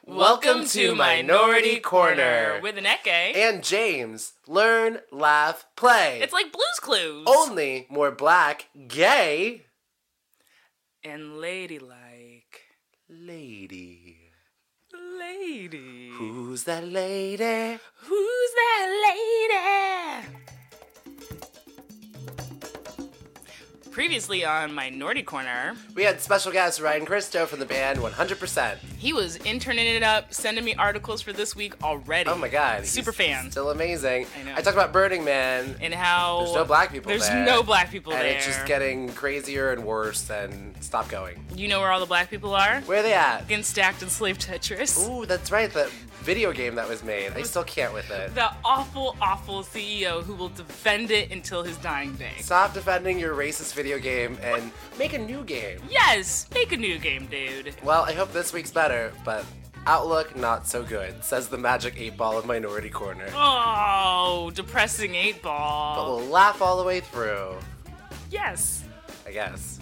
Welcome to Minority Corner with Aneke and James. Learn, laugh, play. It's like Blue's Clues. Only more black, gay, and ladylike. Lady. Lady. Who's that lady? Who's that lady? Previously on Minority Corner, We had special guest Ryan Christo from the band 100%. he was interning it up, sending me articles for this week already. Oh my god. Super he's fan. Still amazing. I know. I talked about Burning Man. And how There's no black people there's there. no black people And there. it's just getting crazier and worse, and stop going. You know where all the black people are? Where are they at? Getting stacked in slave Tetris. Ooh, that's right, the video game that was made. I still can't with it. The awful, awful CEO who will defend it until his dying day. Stop defending your racist video game and make a new game. Yes, make a new game, dude. Well, I hope this week's better, but outlook not so good, says the magic 8-ball of Minority Corner. Oh, depressing 8-ball. But we'll laugh all the way through, Yes. I guess.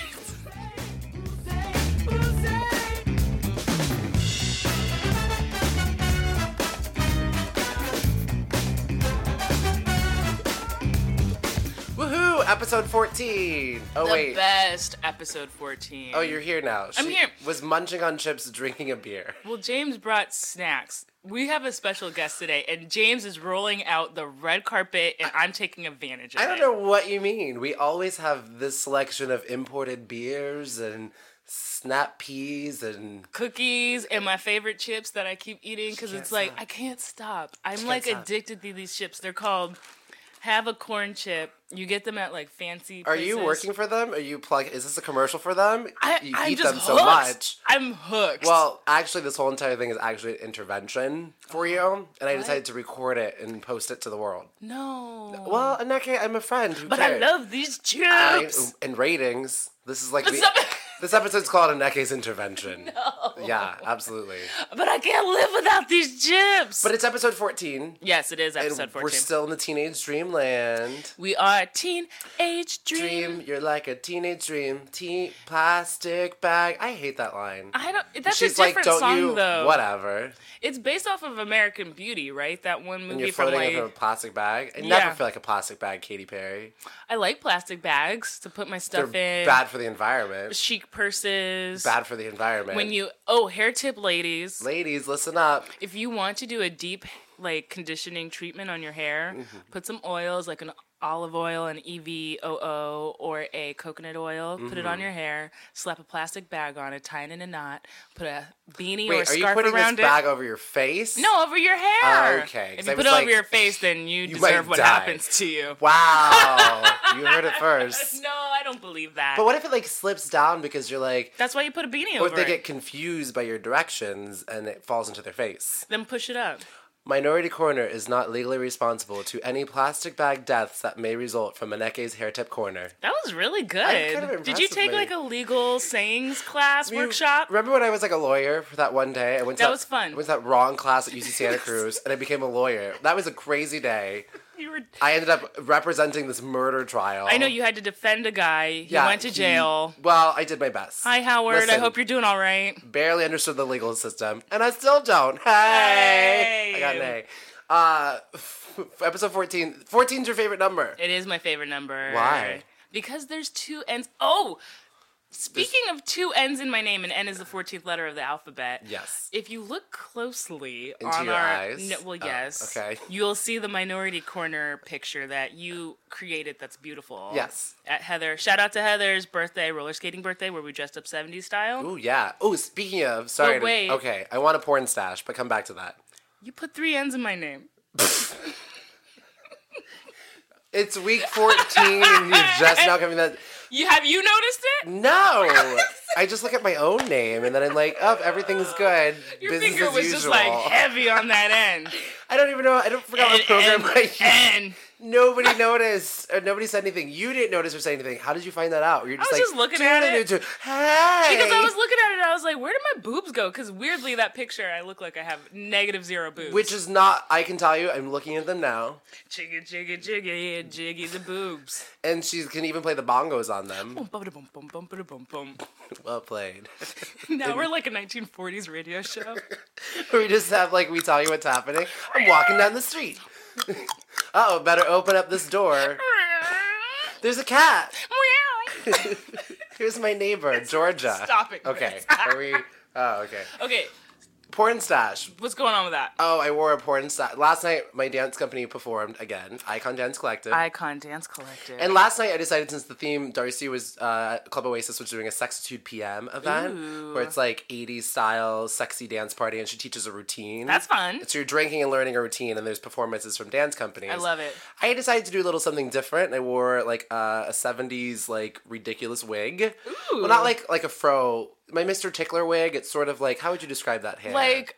Woohoo! Episode 14! Oh, The wait. best episode 14. Oh, you're here now. I'm here. Was munching on chips, drinking a beer. Well, James brought snacks. We have a special guest today, and James is rolling out the red carpet, and I'm taking advantage of it. I don't know what you mean. We always have this selection of imported beers and snap peas and... Cookies and my favorite chips that I keep eating because Can't it's like, stop. I can't stop. I'm Can't like stop. addicted to these chips. They're called Have a Corn Chip. You get them at like fancy Are places. you working for them? Are you is this a commercial for them? You I'm eat just them hooked. so much. I'm hooked. Well, actually, this whole entire thing is actually an intervention for you, and I decided to record it and post it to the world. no. Well, Aneke, I'm a friend. Who But I cares? love these chips. And ratings. This is like Stop it. this episode's called Aneke's Intervention. No. Yeah, absolutely. But I can't live without these chips. But it's episode 14. yes, it is And episode 14. we're still in the teenage dreamland. We are teenage dream. You're like a teenage dream. Plastic bag. I hate that line. I don't. That's She's a different like, don't song you? though. Whatever. It's based off of American Beauty, right? That one And movie you're from floating in like. a plastic bag. I Yeah. never feel like a plastic bag, Katy Perry. I like plastic bags to put my stuff They're in. bad for the environment. Chic purses. Bad for the environment. When you hair tip ladies. Ladies, listen up. If you want to do a deep like conditioning treatment on your hair, put some oils like an olive oil, an EVOO, or a coconut oil. Put it on your hair. Slap a plastic bag on it. Tie it in a knot. Put a beanie or a Wait, are you scarf putting this around it. bag over your face? No, over your hair. Okay, 'cause If I you was put it like, over your face, then you you deserve might what die. happens to you. Wow. You heard it first. No, I don't believe that. But what if it like slips down because you're like, That's why you put a beanie or over if they it. get confused by your directions and it falls into their face? Then push it up. Minority Corner is not legally responsible to any plastic bag deaths that may result from Aneke's hair tip corner. That was really good. I'm kind of Did you impressed take with like a legal sayings class You workshop? Remember when I was like a lawyer for that one day? I went to That was fun. I went to that wrong class at UC Santa Cruz, and I became a lawyer. That was a crazy day. You were. I ended up representing this murder trial. I know you had to defend a guy. He went to jail. Well, I did my best. Hi, Howard. I Listen, hope you're doing all right. barely understood the legal system, and I still don't. Hey! Hey. I got an A. Episode 14. 14's your favorite number. It is my favorite number. Why? Because there's two N's. Oh! Speaking of two N's in my name, and N is the 14th letter of the alphabet. Yes. If you look closely Into on your our eyes? No, well, Oh, yes. okay. You'll see the Minority Corner picture that you created. That's beautiful. Yes. At Heather. Shout out to Heather's birthday, roller skating birthday, where we dressed up 70s style. Ooh, yeah. Ooh, speaking of, sorry. But wait. Okay, I want a porn stash, but come back to that. You put three N's in my name. It's week 14 and you're just now coming that. Have you noticed it? No! I just look at my own name and then I'm like, oh, everything's good. Your Business finger as was usual. just like heavy on that end. I don't even know. I don't forget what program I use. N. Nobody noticed. Or nobody said anything. You didn't notice or say anything. How did you find that out? You're I was just looking at it. Hey! Because I was looking at it and I was like, where did my boobs go? Because weirdly, that picture, I look like I have -0 boobs. Which is not, I can tell you, I'm looking at them now. Jiggy, jiggy, jiggy, jiggy the boobs. And she can even play the bongos on them. Bum, bum, bum, bum, bum, bum, bum. Well played. Now we're like a 1940s radio show. We just have, like, we tell you what's happening. I'm walking down the street. Uh-oh, better open up this door. There's a cat. Here's my neighbor, Georgia. Stop it, Okay. Chris. Are we? Oh, okay. Okay, Porn stash. what's going on with that? Oh, I wore a porn stash. Last night, my dance company performed again. Icon Dance Collective. Icon Dance Collective. And last night I decided, since the theme, Darcy was, Club Oasis was doing a Sexitude PM event. Ooh. Where it's like 80s style, sexy dance party, and she teaches a routine. That's fun. So you're drinking and learning a routine, and there's performances from dance companies. I love it. I decided to do a little something different. I wore like a 70s like ridiculous wig. Ooh. Well, not like a fro. My Mr. Tickler wig, it's sort of like, how would you describe that hair? Like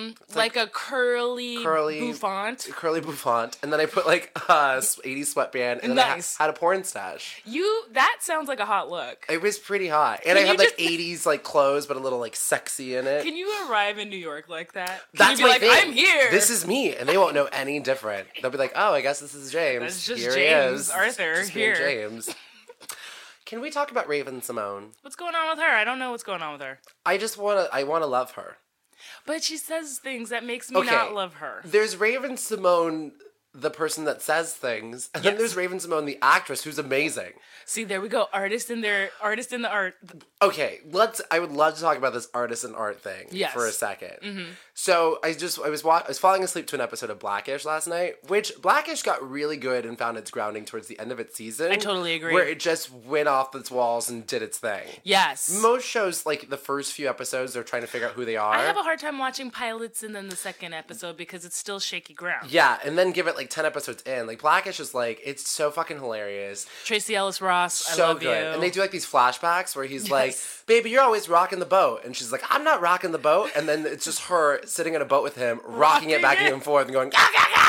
a curly bouffant. Curly bouffant. And then I put like a 80s sweatband, and then Nice. I had a porn stash. That sounds like a hot look. It was pretty hot. And I Can had you like 80s like clothes, but a little like sexy in it. Can you arrive in New York like that? Can That's you be my like, thing. I'm here. This is me, and they won't know any different. They'll be like, "Oh, I guess this is James. That's just Here James he is. Arthur Just me and here." James." Can we talk about Raven Simone? What's going on with her? I don't know what's going on with her. I want to love her. But she says things that makes me Okay. not love her. There's Raven Simone, the person that says things, and then there's Raven Simone, the actress, who's amazing. See, there we go. Artist in the art. Okay, I would love to talk about this artist and art thing Yes. for a second. So I was falling asleep to an episode of Blackish last night, which Blackish got really good and found its grounding towards the end of its season. I totally agree. Where it just went off its walls and did its thing. Yes. Most shows, like the first few episodes, they're trying to figure out who they are. I have a hard time watching pilots and then the second episode because it's still shaky ground. Yeah, and then give it like 10 episodes in. Like Blackish is like, it's so fucking hilarious. Tracy Ellis Ross, I So love good. you. And they do like these flashbacks where he's like, baby, you're always rocking the boat. And she's like, I'm not rocking the boat. And then it's just her sitting in a boat with him, rocking it back and forth and going,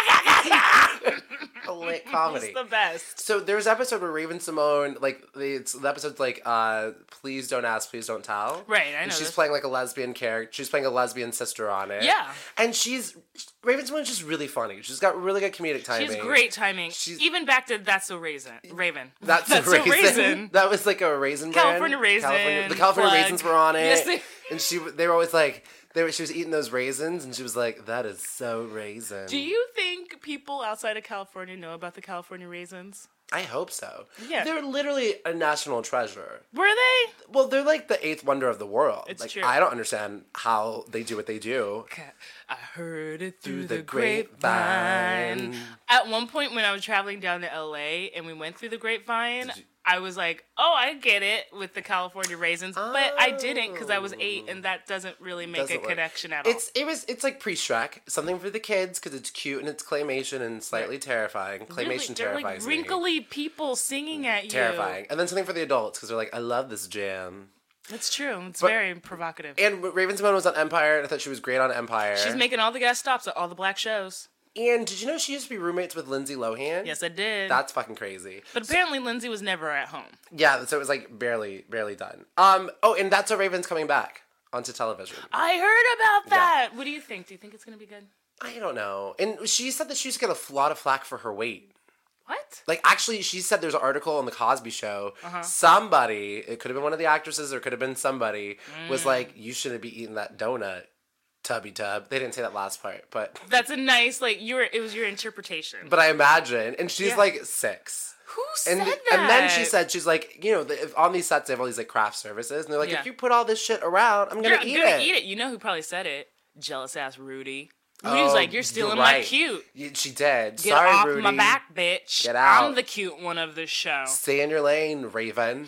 a lit comedy. It's the best. So there's an episode where Raven Simone, like, the episode's like, please don't ask, please don't tell. Right, I know And she's this. playing like a lesbian character. She's playing a lesbian sister on it. Yeah. And Raven Simone's just really funny. She's got really good comedic timing. She has great timing. Even back to That's So Raven. That's a raisin. That was like a raisin brand. California Raisin. The California plug. Raisins were on it. Yes, and they were always like, she was eating those raisins, and she was like, that is so raisin. Do you think people outside of California know about the California Raisins? I hope so. Yeah. They're literally a national treasure. Were they? Well, they're like the eighth wonder of the world. It's like, true. I don't understand how they do what they do. I heard it through the the grapevine. grapevine. At one point when I was traveling down to LA and we went through the grapevine, I was like, oh, I get it with the California Raisins, but I didn't because I was 8 and that doesn't really make Doesn't a work. connection at all. It's like pre-Shrek, something for the kids because it's cute and it's claymation and slightly terrifying. Claymation Really, they're terrifies like me. wrinkly people singing at you. Terrifying. And then something for the adults because they're like, I love this jam. It's true. It's very provocative. And Raven Simone was on Empire, and I thought she was great on Empire. She's making all the guest stops at all the black shows. And did you know she used to be roommates with Lindsay Lohan? Yes, I did. That's fucking crazy. But apparently Lindsay was never at home. Yeah, so it was like barely done. Oh, and That's So Raven's coming back onto television. I heard about that. What do you think? Do you think it's going to be good? I don't know. And she said that she's got a lot of flack for her weight. What? Like, actually, she said there's an article on The Cosby Show. Somebody, it could have been one of the actresses or it could have been somebody, was like, you shouldn't be eating that donut, tubby tub. They didn't say that last part, but... That's a nice, like, it was your interpretation. But I imagine. And she's like 6. Who said that? And then she said, she's like, you know, on these sets they have all these like craft services, and they're like, if you put all this shit around, I'm gonna eat it. You know who probably said it? Jealous ass Rudy. Rudy's like, you're stealing my cute. She did. Get Sorry, off Rudy. my back, bitch. Get out. I'm the cute one of the show. Stay in your lane, Raven.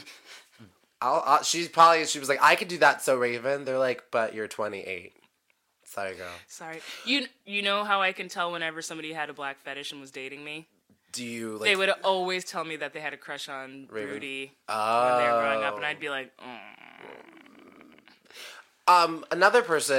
She was like, I could do that, so Raven. They're like, but you're 28. Sorry, girl. Sorry. You know how I can tell whenever somebody had a black fetish and was dating me? Do you like? They would always tell me that they had a crush on Raven. Rudy Oh. when they were growing up, and I'd be like, Another person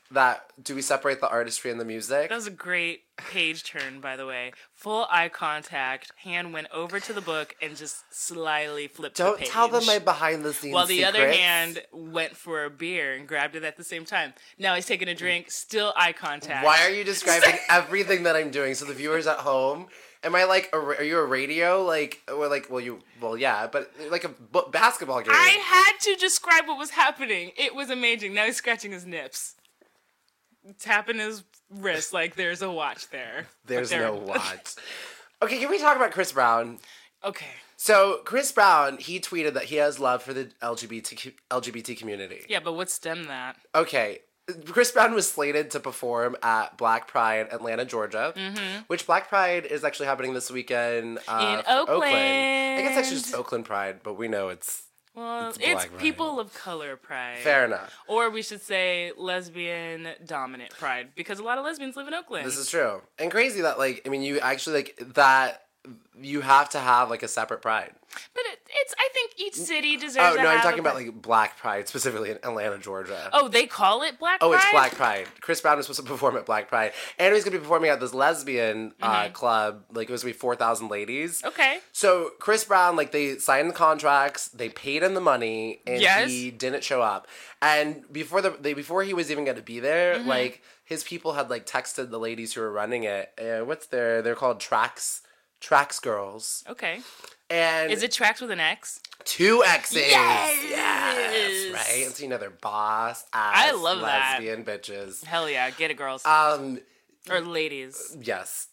that do we separate the artistry and the music? That was a great page turn, by the way. Full eye contact. Hand went over to the book and just slyly flipped the Don't page. tell them my behind the scenes While the secrets. other hand went for a beer and grabbed it at the same time. Now he's taking a drink, still eye contact. Why are you describing everything that I'm doing? So the viewers at home, am I like, are you a radio? Like, or like, well, yeah, but like a basketball game. I had to describe what was happening. It was amazing. Now he's scratching his nips. Tapping his wrist like there's a watch there. There's no watch. Okay, can we talk about Chris Brown? Okay. So Chris Brown, he tweeted that he has love for the LGBT community. Yeah, but what stemmed that? Okay, Chris Brown was slated to perform at Black Pride, Atlanta, Georgia, which Black Pride is actually happening this weekend In Oakland. I guess it's actually just Oakland Pride, but we know it's Well, Black it's Pride. people of color pride. Fair enough. Or we should say lesbian dominant pride, because a lot of lesbians live in Oakland. This is true. And crazy that, like, I mean, you actually, like, that you have to have, like, a separate pride. But it's I think each city deserves Oh, to no, I'm have talking a about, like, Black Pride, specifically in Atlanta, Georgia. Oh, they call it Black Pride? Oh, it's Black Pride. Chris Brown was supposed to perform at Black Pride. And he's going to be performing at this lesbian club. Like, it was going to be 4,000 ladies. Okay. So, Chris Brown, like, they signed the contracts, they paid him the money, and Yes. he didn't show up. And before he was even going to be there, like, his people had, like, texted the ladies who were running it. They're called Trax Girls. Okay. And Is it Tracks with an X? 2 X's. Yes! Right? And so, you know, they're boss ass I love that. lesbian bitches. Hell yeah, get it, girls. Or ladies. Yes.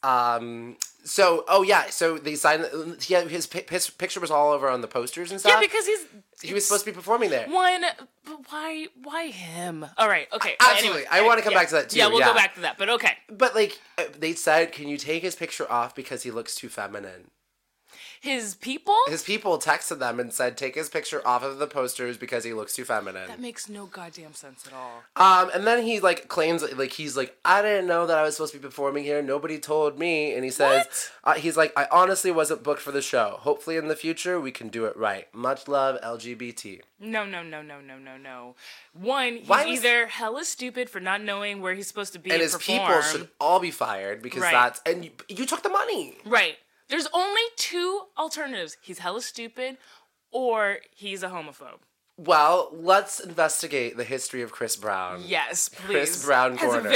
So they signed. His picture was all over on the posters and stuff. Yeah, because he was supposed to be performing there. But why him? All right, okay. Absolutely. Anyway, I want to come back to that too. Yeah, we'll go back to that, but okay. But like they said, can you take his picture off because he looks too feminine? His people? His people texted them and said, take his picture off of the posters because he looks too feminine. That makes no goddamn sense at all. And then he like claims like he's like, I didn't know that I was supposed to be performing here. Nobody told me. And he says, he's like, I honestly wasn't booked for the show. Hopefully in the future we can do it right. Much love, LGBT. No. One, he's either hella stupid for not knowing where he's supposed to be and his perform. people should all be fired because and you took the money. Right. There's only 2 alternatives. He's hella stupid or he's a homophobe. Well, let's investigate the history of Chris Brown. Yes, please. Chris Brown has corner. a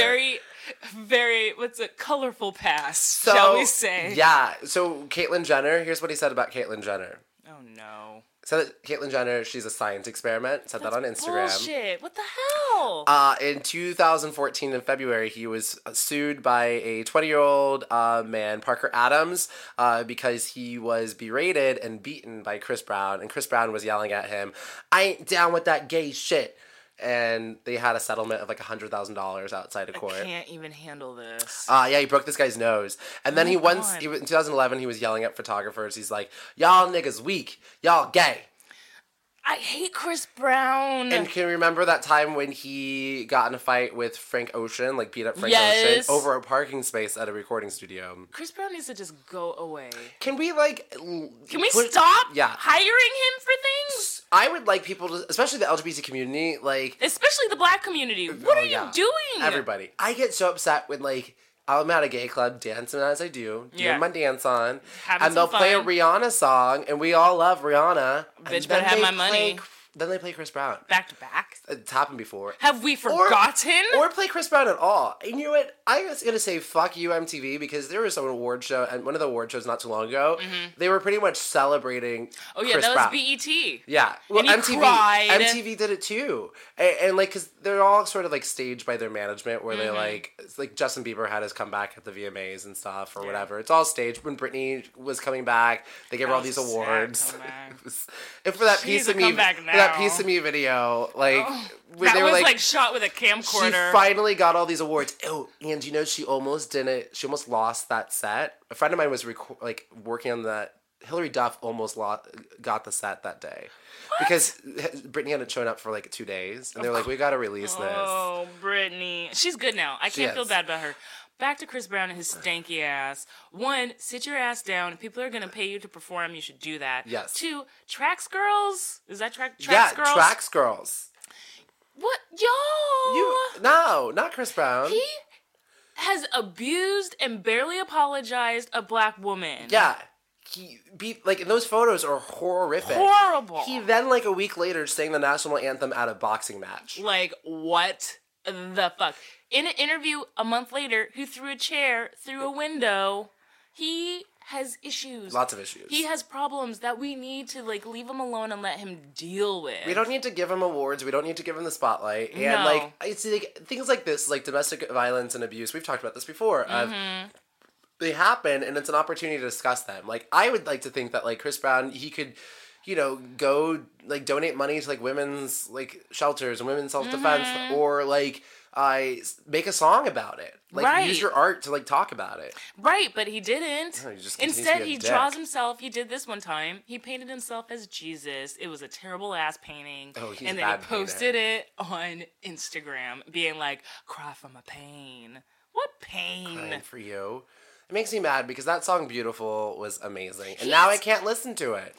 very, colorful past, shall we say. Yeah. So Caitlyn Jenner, here's what he said about Caitlyn Jenner. Oh, no. Said that Caitlyn Jenner, she's a science experiment. Said that on Instagram. Bullshit. What the hell? In 2014, in February, he was sued by a 20-year-old man, Parker Adams, because he was berated and beaten by Chris Brown. And Chris Brown was yelling at him, I ain't down with that gay shit. And they had a settlement of like $100,000 outside of court. I can't even handle this. Yeah, he broke this guy's nose. And then in 2011, he was yelling at photographers. He's like, y'all niggas weak. Y'all gay. I hate Chris Brown. And can you remember that time when he got in a fight with Frank Ocean, like beat up Frank Yes. Ocean over a parking space at a recording studio? Chris Brown needs to just go away. Can we like... Can we stop Yeah. hiring him for things? I would like people to, especially the LGBT community, like... Especially the black community. What are you doing? Everybody. I get so upset when like... I'm at a gay club dancing as I doing my dance on, and they'll play a Rihanna song, and we all love Rihanna. Bitch better have my money. Then they play Chris Brown. Back to back. It's happened before. Have we forgotten? Or play Chris Brown at all. And you know what? I was going to say fuck you, MTV, because there was an award show, and one of the award shows not too long ago, they were pretty much celebrating Chris that Brown. was BET. Yeah. Well, And he cried. MTV did it too. And like, because they're all sort of like staged by their management where they like, it's like Justin Bieber had his comeback at the VMAs and stuff or whatever. It's all staged. When Britney was coming back, they gave her all these awards. And for that piece of me video, like that they were was like shot with a she camcorder. finally got all these awards. Oh, and you know she almost lost that set. A friend of mine was working on that. Hillary Duff almost got the set that day. What? Because Britney hadn't shown up for like 2 days, and they're like, "We got to release this." Oh, Britney, she's good now. I can't feel bad about her. Back to Chris Brown and his stanky ass. 1, sit your ass down. If people are going to pay you to perform, you should do that. Yes. 2, Trax Girls? Is that Trax Girls? Yeah, Trax Girls. What? Y'all! No, not Chris Brown. He has abused and barely apologized a black woman. Yeah. He beat, like, those photos are horrific. Horrible. He then, like, a week later sang the national anthem at a boxing match. Like, what the fuck? In an interview a month later, who threw a chair through a window. He has issues. Lots of issues. He has problems that we need to, like, leave him alone and let him deal with. We don't need to give him awards. We don't need to give him the spotlight. And, No. like, it's like, things like this, like domestic violence and abuse, we've talked about this before. They happen, and it's an opportunity to discuss them. Like, I would like to think that, like, Chris Brown, he could, you know, go, like, donate money to, like, women's, like, shelters and women's self-defense, or, like, make a song about it. Like, Right. use your art to, like, talk about it. Right, but he didn't. No, he just continues to Instead, be a he dick. draws himself. He did this one time. He painted himself as Jesus. It was a terrible ass painting. Oh, he's and a then he bad posted it on Instagram, being like, "Cry from a pain." What pain? Crying for you. It makes me mad because that song "Beautiful" was amazing, and now I can't listen to it.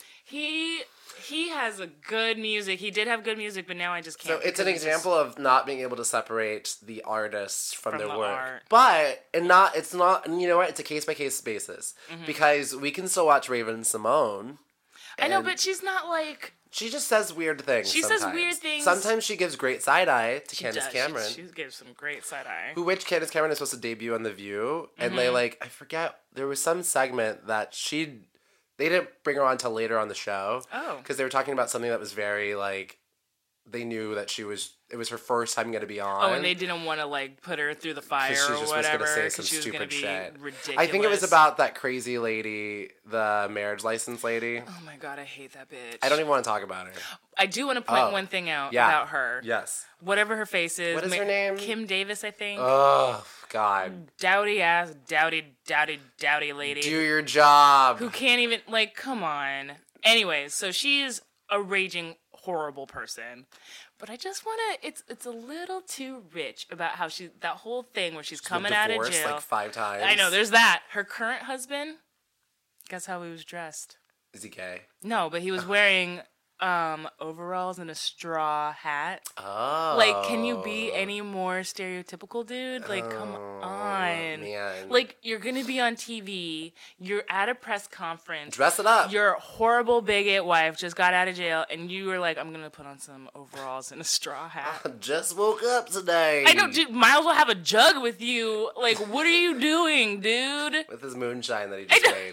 He has a good music. He did have good music, but now I just can't. So it's an because example of not being able to separate the artists from their the work. art. But it's not, and you know what? It's a case by case basis because we can still watch Raven Simone. I know, and but she's not like. she just says weird things. She says sometimes. weird things. Sometimes she gives great side eye to She Candace does. Cameron. She gives some great side eye. Which Candace Cameron is supposed to debut on The View, and they I forget, there was some segment that they didn't bring her on till later on the show. Oh. Because they were talking about something that was very, they knew that it was her first time going to be on. Oh, and they didn't want to, like, put her through the fire She or just whatever. was going to say Because some she was going to stupid be shit. ridiculous. I think it was about that crazy lady, the marriage license lady. Oh my god, I hate that bitch. I don't even want to talk about her. I do want to point one thing out about her. Yes. Whatever her face is. What is her name? Kim Davis, I think. Oh, God. Dowdy ass, dowdy lady. Do your job. Who can't even, like, come on. Anyways, so she's a raging, horrible person. But I just want to, it's a little too rich about how that whole thing where she's coming out of divorced, jail. like 5 times. I know, there's that. Her current husband, guess how he was dressed? Is he gay? No, but he was wearing overalls and a straw hat. Oh. Like, can you be any more stereotypical, dude? Like, come on. Man. Like, you're gonna be on TV. You're at a press conference. Dress it up. Your horrible bigot wife just got out of jail, and you were like, I'm gonna put on some overalls and a straw hat. Just woke up today. I know, dude. Might as well have a jug with you. Like, what are you doing, dude? With his moonshine that he just made.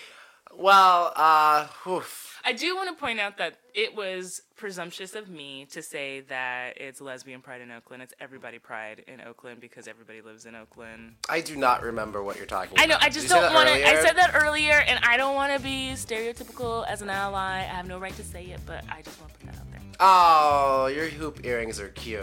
Well, oof. I do want to point out that it was presumptuous of me to say that it's lesbian pride in Oakland. It's everybody pride in Oakland because everybody lives in Oakland. I do not remember what you're talking about. I know, I Did just you say don't that want to. earlier? I said that earlier, and I don't want to be stereotypical as an ally. I have no right to say it, but I just want to put that out there. Oh, your hoop earrings are cute.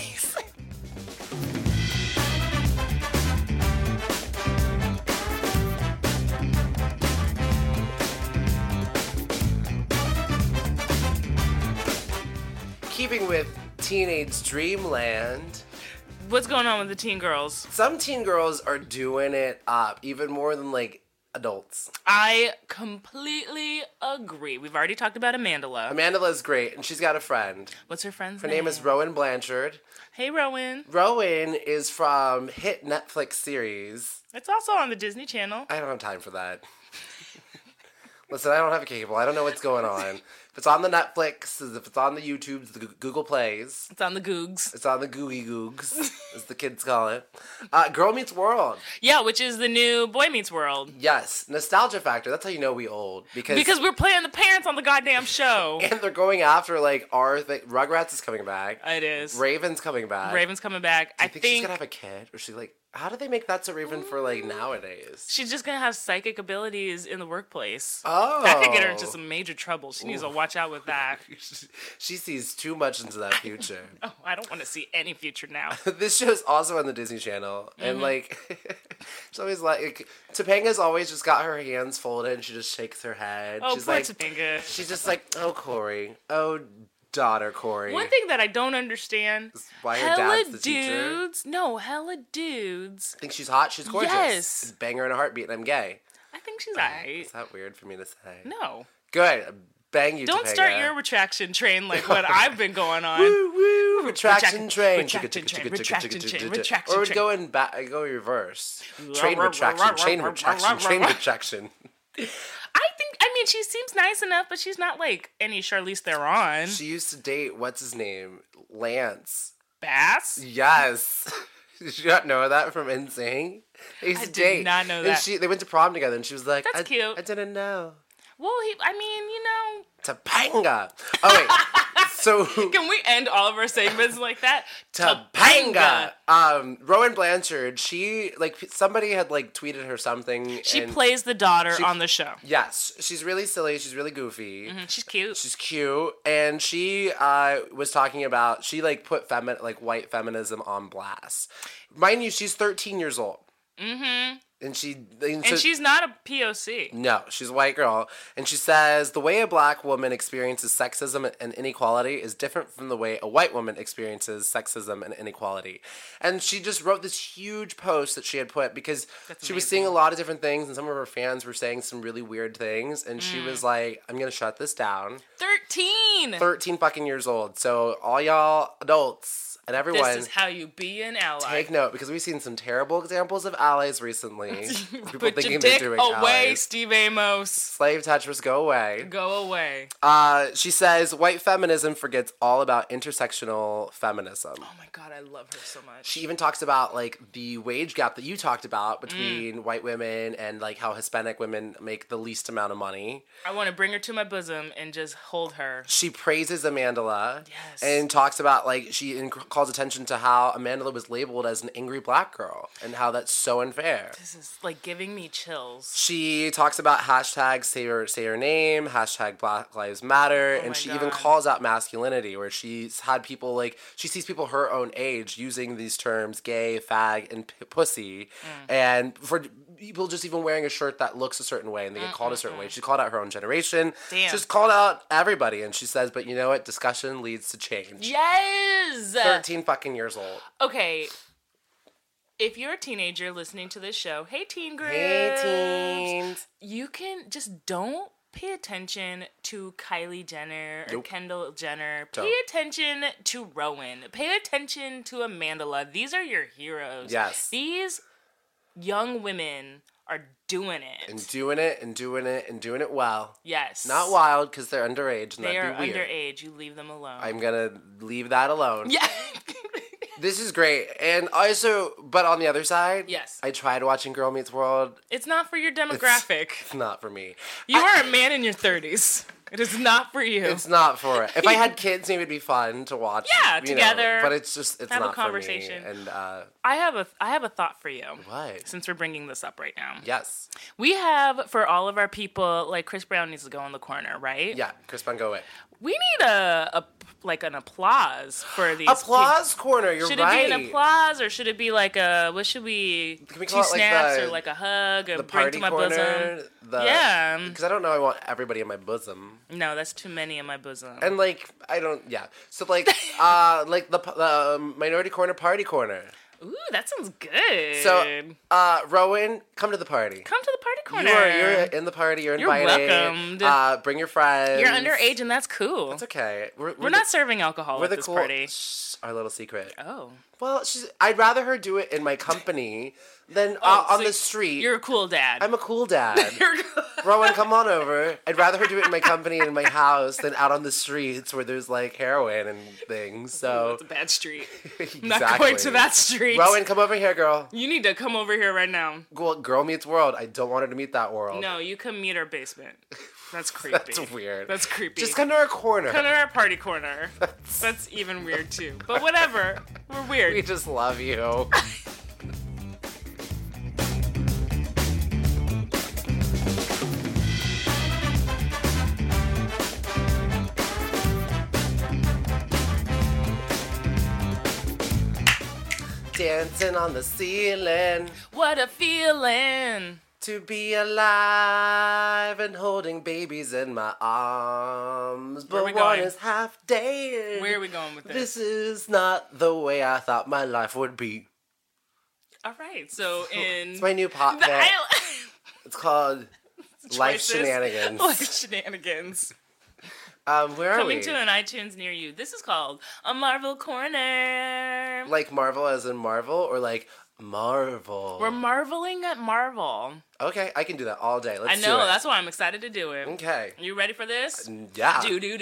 Keeping with teenage dreamland, What's going on with the teen girls? some teen girls are doing it up, even more than, like, adults. I completely agree. We've already talked about Amandala. Amanda's great, and she's got a friend. What's her friend's Her name is Rowan Blanchard. Hey, Rowan. Rowan is from hit Netflix series. It's also on the Disney Channel. I don't have time for that. Listen, I don't have a cable. I don't know what's going on. If it's on the Netflix, if it's on the YouTubes, the Google Plays, It's on the Googs. it's on the Googie Googs, as the kids call it. Girl Meets World. Yeah, which is the new Boy Meets World. Yes, nostalgia factor. That's how you know we old. Because we're playing the parents on the goddamn show. And they're going after, like, our thing. Rugrats is coming back. It is. Raven's coming back. Raven's coming back. I think she's gonna have a kid. Or she, like, how do they make that so Raven for, like, nowadays? She's just gonna have psychic abilities in the workplace. Oh. That could get her into some major trouble. She needs to watch out with that. She sees too much into that future. Oh, I don't want to see any future now. This show's also on the Disney Channel, and like, she's always like, Topanga's always just got her hands folded, and she just shakes her head. Oh, she's poor like, Topanga. she's just like, oh Corey, oh daughter Corey. One thing that I don't understand. Why her hella dad's the teacher? dudes. No, hella dudes. I think she's hot. She's gorgeous. Yes. Bang her in a heartbeat, and I'm gay. I think she's alright. Is that weird for me to say? No. Good. bang you, Don't Topanga. start your retraction train like what I've been going on. Woo, woo, retraction train. Retraction train, retraction train, retraction Or would train. go in back, go reverse. Train retraction, chain retraction, train retraction. I mean, she seems nice enough, but she's not like any Charlize Theron. She used to date, what's his name? Lance. Bass? Yes. Did you not know that from NSYNC? They used to date. did not know And that. they went to prom together, and she was like, That's cute. I didn't know. Well, you know. Topanga. Oh, wait. So... Can we end all of our segments like that? Topanga. Rowan Blanchard, she, somebody had, tweeted her something. She plays the daughter on the show. Yes. She's really silly. She's really goofy. Mm-hmm. She's cute. She's cute. And she was talking about, she, put white feminism on blast. Mind you, she's 13 years old. Mm-hmm. And she's not a POC. No, she's a white girl. And she says, the way a black woman experiences sexism and inequality is different from the way a white woman experiences sexism and inequality. And she just wrote this huge post that she had put because she was seeing a lot of different things, and some of her fans were saying some really weird things. And she was like, I'm going to shut this down. 13 fucking years old. So all y'all adults and everyone, this is how you be an ally. take note, because we've seen some terrible examples of allies recently. People Put thinking your they're dick doing away, allies. Steve Amos. Slave touchers, go away. Go away. She says white feminism forgets all about intersectional feminism. Oh my god, I love her so much. She even talks about the wage gap that you talked about between white women and how Hispanic women make the least amount of money. I want to bring her to my bosom and just hold her. She praises Amandla. Yes. And talks about calls attention to how Amandla was labeled as an angry black girl and how that's so unfair. This is giving me chills. She talks about hashtag say her name, hashtag Black Lives Matter, and she even calls out masculinity, where she's had people she sees people her own age using these terms gay, fag, and pussy, and for people just even wearing a shirt that looks a certain way and they get called a certain way. She called out her own generation. Damn. She's called out everybody, and she says, but you know what? Discussion leads to change. Yes! 13 fucking years old. Okay. If you're a teenager listening to this show, hey teen groups. Hey teens. You can just don't pay attention to Kylie Jenner or Kendall Jenner. Pay attention to Rowan. Pay attention to Amandla. These are your heroes. Yes. These young women are doing it. And doing it and doing it and doing it well. Yes. Not wild, because they're underage and they are that'd be weird. underage. You leave them alone. I'm gonna leave that alone. Yeah. This is great. And also, but on the other side, Yes. I tried watching Girl Meets World. It's not for your demographic. It's not for me. You are a man in your 30s. It is not for you. It's not for it. If I had kids, maybe it'd be fun to watch. Yeah, together. But it's just, it's have not a conversation. for me. And, I have a thought for you. what? Since we're bringing this up right now. Yes. We have, for all of our people, Chris Brown needs to go in the corner, right? Yeah, Chris Brown, go away. We need an applause for these Applause corner, you're should right. it be an applause, or should it be what should we Can we two call it snaps, the- or a hug, or The bring party to my corner. bosom? The, Yeah. Because I don't know I want everybody in my bosom. No, that's too many in my bosom. And I don't, yeah. So the minority corner, party corner. Ooh, that sounds good. So, Rowan, come to the party. come to the party corner. You're in the party. You're You're invited. welcomed. Bring your friends. You're underage, and that's cool. It's okay. We're not serving alcohol We're at the this cool. party. Shh, our little secret. Oh. Well, I'd rather her do it in my company than on so the street. You're a cool dad. I'm a cool dad. You're Rowan, come on over. I'd rather her do it in my company and in my house than out on the streets where there's heroin and things. So It's a bad street. exactly. I'm not going to that street. Rowan, come over here, girl. You need to come over here right now. Girl meets world. I don't want her to meet that world. No, you come meet our basement. That's creepy. That's weird. That's creepy. Just come to our corner. Come to our party corner. That's even weird too. But whatever. We're weird. We just love you. Dancing on the ceiling. What a feeling. To be alive and holding babies in my arms. Where But we one going? is half dead. Where are we going with this? This is not the way I thought my life would be. All right. So in It's my new pop the hit. It's called Life choices. Shenanigans. Life Shenanigans. Where are Coming we? to an iTunes near you. This is called A Marvel Corner. Like Marvel as in Marvel, or like Marvel? We're marveling at Marvel. Okay, I can do that all day. Let's I do know, it. that's why I'm excited to do it. Okay. You ready for this? Yeah.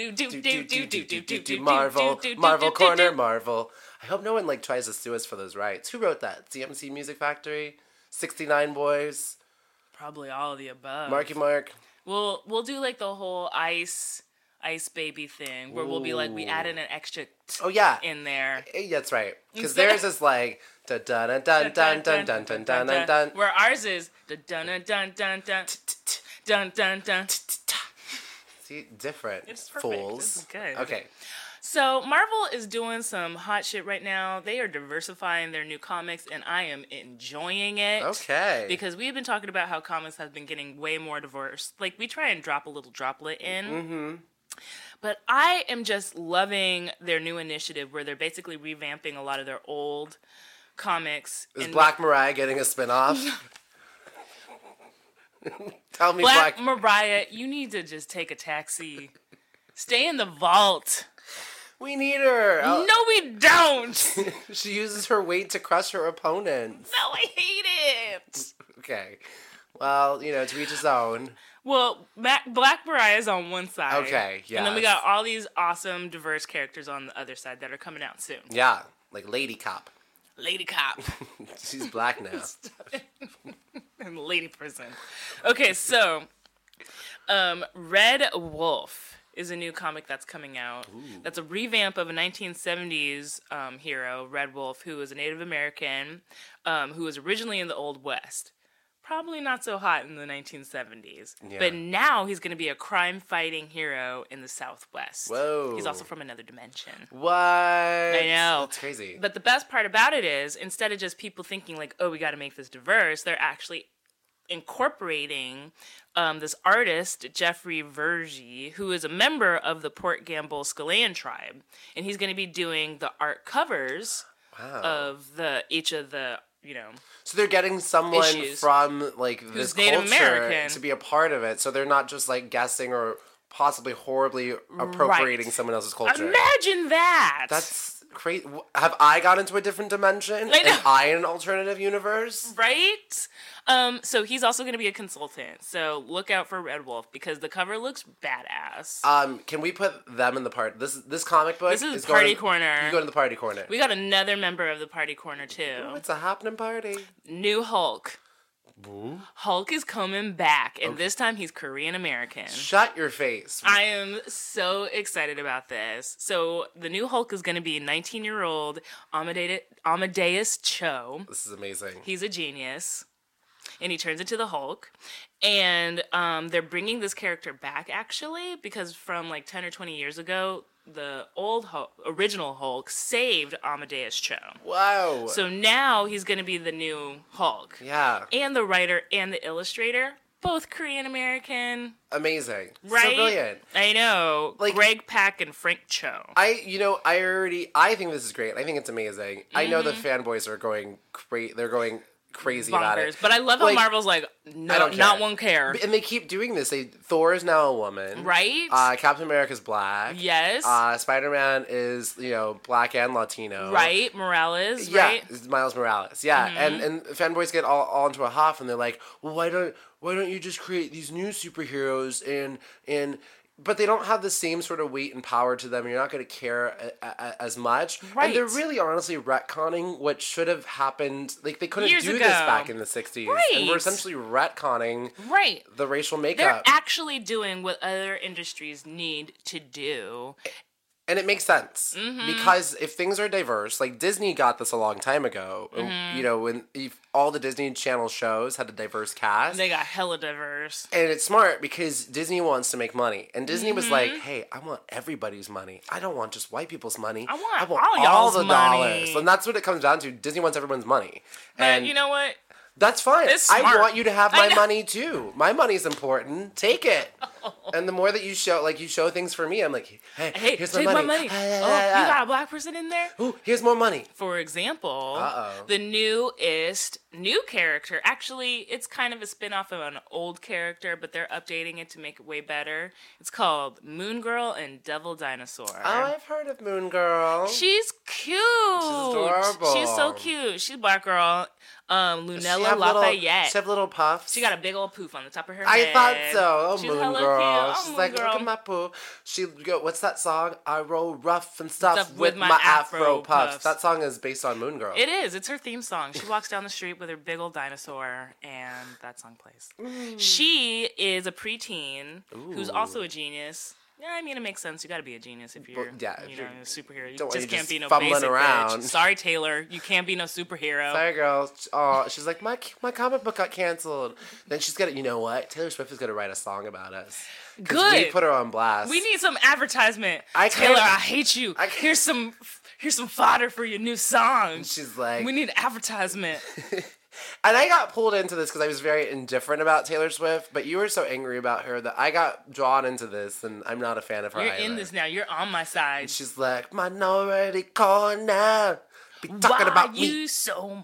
Marvel Corner, Marvel. I hope no one like tries to sue us for those rights. Who wrote that? CMC Music Factory? 69 Boys? Probably all of the above. Marky Mark? We'll do like the whole Ice Baby thing where we'll be like, we added an extra Oh yeah. in there. That's right. Because theirs is like dun dun dun dun dun dun dun dun dun dun. Where ours is dun dun dun dun dun dun dun dun. See, different. It's perfect. Fools. This is good. Okay. So Marvel is doing some hot shit right now. They are diversifying their new comics, and I am enjoying it. Okay. Because we've been talking about how comics have been getting way more diverse. Like, we try and drop a little droplet in. Mm-hmm. But I am just loving their new initiative where they're basically revamping a lot of their old comics. Is Black Mariah getting a spinoff? Tell me, Black Mariah, you need to just take a taxi. Stay in the vault. We need her. No, we don't. She uses her weight to crush her opponents. No, I hate it. Okay. Well, to each his own. Well, Black Mariah's on one side. Okay, yeah. And then we got all these awesome, diverse characters on the other side that are coming out soon. Yeah, like Lady Cop. Lady Cop. She's black now. And Lady Prison. Okay, so Red Wolf is a new comic that's coming out. Ooh. That's a revamp of a 1970s hero, Red Wolf, who was a Native American, who was originally in the Old West. Probably not so hot in the 1970s. Yeah. But now he's going to be a crime-fighting hero in the Southwest. Whoa. He's also from another dimension. What? I know. That's crazy. But the best part about it is, instead of just people thinking like, oh, we got to make this diverse, they're actually incorporating this artist, Jeffrey Vergy, who is a member of the Port Gamble Scalayan tribe. And he's going to be doing the art covers of each of the so they're getting someone issues. from like this Native culture American to be a part of it, so they're not just like guessing or possibly horribly appropriating someone else's culture. Imagine that. That's crazy. Have I gone into a different dimension? Am I in an alternative universe? Right? So he's also going to be a consultant. So look out for Red Wolf because the cover looks badass. Can we put them in the part? This comic book. This is Party Corner. You go to the Party Corner. We got another member of the Party Corner too. Ooh, it's a happening party. New Hulk. Ooh. Hulk is coming back, and this time he's Korean American. Shut your face. I am so excited about this. So the new Hulk is going to be 19-year-old Amadeus Cho. This is amazing. He's a genius. And he turns into the Hulk. And they're bringing this character back, actually, because from like 10 or 20 years ago, the original Hulk saved Amadeus Cho. Wow. So now he's going to be the new Hulk. Yeah. And the writer and the illustrator, both Korean American. Amazing. Right? So brilliant. I know. Like Greg Pak and Frank Cho. I think this is great. I think it's amazing. Mm-hmm. I know the fanboys are going they're going crazy bonkers. About it. But I love how Marvel's like, no, not one care. And they keep doing this. Thor is now a woman. Right? Captain America's black. Yes. Spider-Man is, black and Latino. Right. Morales, right? Yeah, Miles Morales. Yeah. Mm-hmm. And fanboys get all into a huff and they're like, well, why don't you just create these new superheroes and but they don't have the same sort of weight and power to them. You're not going to care as much. Right. And they're really honestly retconning what should have happened. Like, they couldn't Years do ago. this back in the 60s. Right. And we're essentially retconning the racial makeup. They're actually doing what other industries need to do. And it makes sense. Mm-hmm. Because if things are diverse, like Disney got this a long time ago. Mm-hmm. When all the Disney Channel shows had a diverse cast. They got hella diverse. And it's smart because Disney wants to make money. And Disney was like, hey, I want everybody's money. I don't want just white people's money. I want all the money. Dollars. And that's what it comes down to. Disney wants everyone's money. And you know what? That's fine. It's smart. I want you to have my money too. My money's important. Take it. And the more that you show things for me, I'm like, hey, here's take my my money. money. You got a black person in there? Ooh, here's more money. For example, Uh-oh. the newest new character. Actually, it's kind of a spin-off of an old character, but they're updating it to make it way better. It's called Moon Girl and Devil Dinosaur. Oh, I've heard of Moon Girl. She's cute. She's adorable. She's so cute. She's a black girl. Lunella Lafayette. She have little puffs. She got a big old poof on the top of her I head. thought so. Oh, She's Moon hella Girl. cute. Oh, She's Moon like, Girl. look at my poo. What's that song? I roll rough and stuff Stuff with my afro puffs. That song is based on Moon Girl. It is. It's her theme song. She walks down the street with her big old dinosaur, and that song plays. She is a preteen who's also a genius. Yeah, I mean, it makes sense. You got to be a genius if you're, a superhero. You just can't be no basic around. bitch. Sorry, Taylor. You can't be no superhero. Sorry, girl. Oh, she's like, my comic book got canceled. Then she's gonna, you know what? Taylor Swift is gonna write a song about us. Good. We put her on blast. We need some advertisement. Taylor, I hate you. Here's some fodder for your new song. She's like, we need advertisement. And I got pulled into this because I was very indifferent about Taylor Swift, but you were so angry about her that I got drawn into this, and I'm not a fan of her You're either. in this now. You're on my side. And she's like, Minority Corner. Be talking about me. Why you so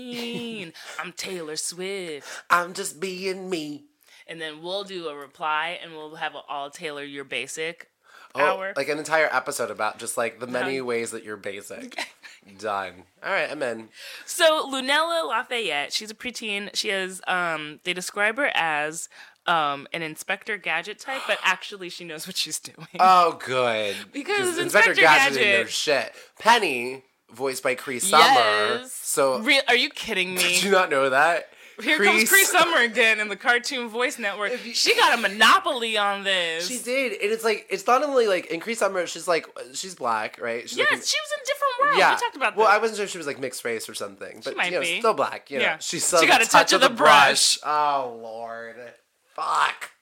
mean? I'm Taylor Swift. I'm just being me. And then we'll do a reply, and we'll have all Taylor, you're basic hour. Like an entire episode about just like the many ways that you're basic. Done. All right, I'm in. So Lunella Lafayette, she's a preteen. She has, they describe her as an Inspector Gadget type, but actually she knows what she's doing. Oh, good. Because Inspector Gadget didn't know shit. Penny, voiced by Cree Summer. Yes. So are you kidding me? Did you not know that? Here comes Cree Summer again in the Cartoon Voice Network. She got a monopoly on this. She did. And it's not only like in Cree Summer, she's black, right? She's yes, like, she was in Different World. Yeah. We talked about that. Well, I wasn't sure if she was like mixed race or something. But she might be. Still black. You know. Yeah. She got a touch of the brush. Oh, Lord. Fuck.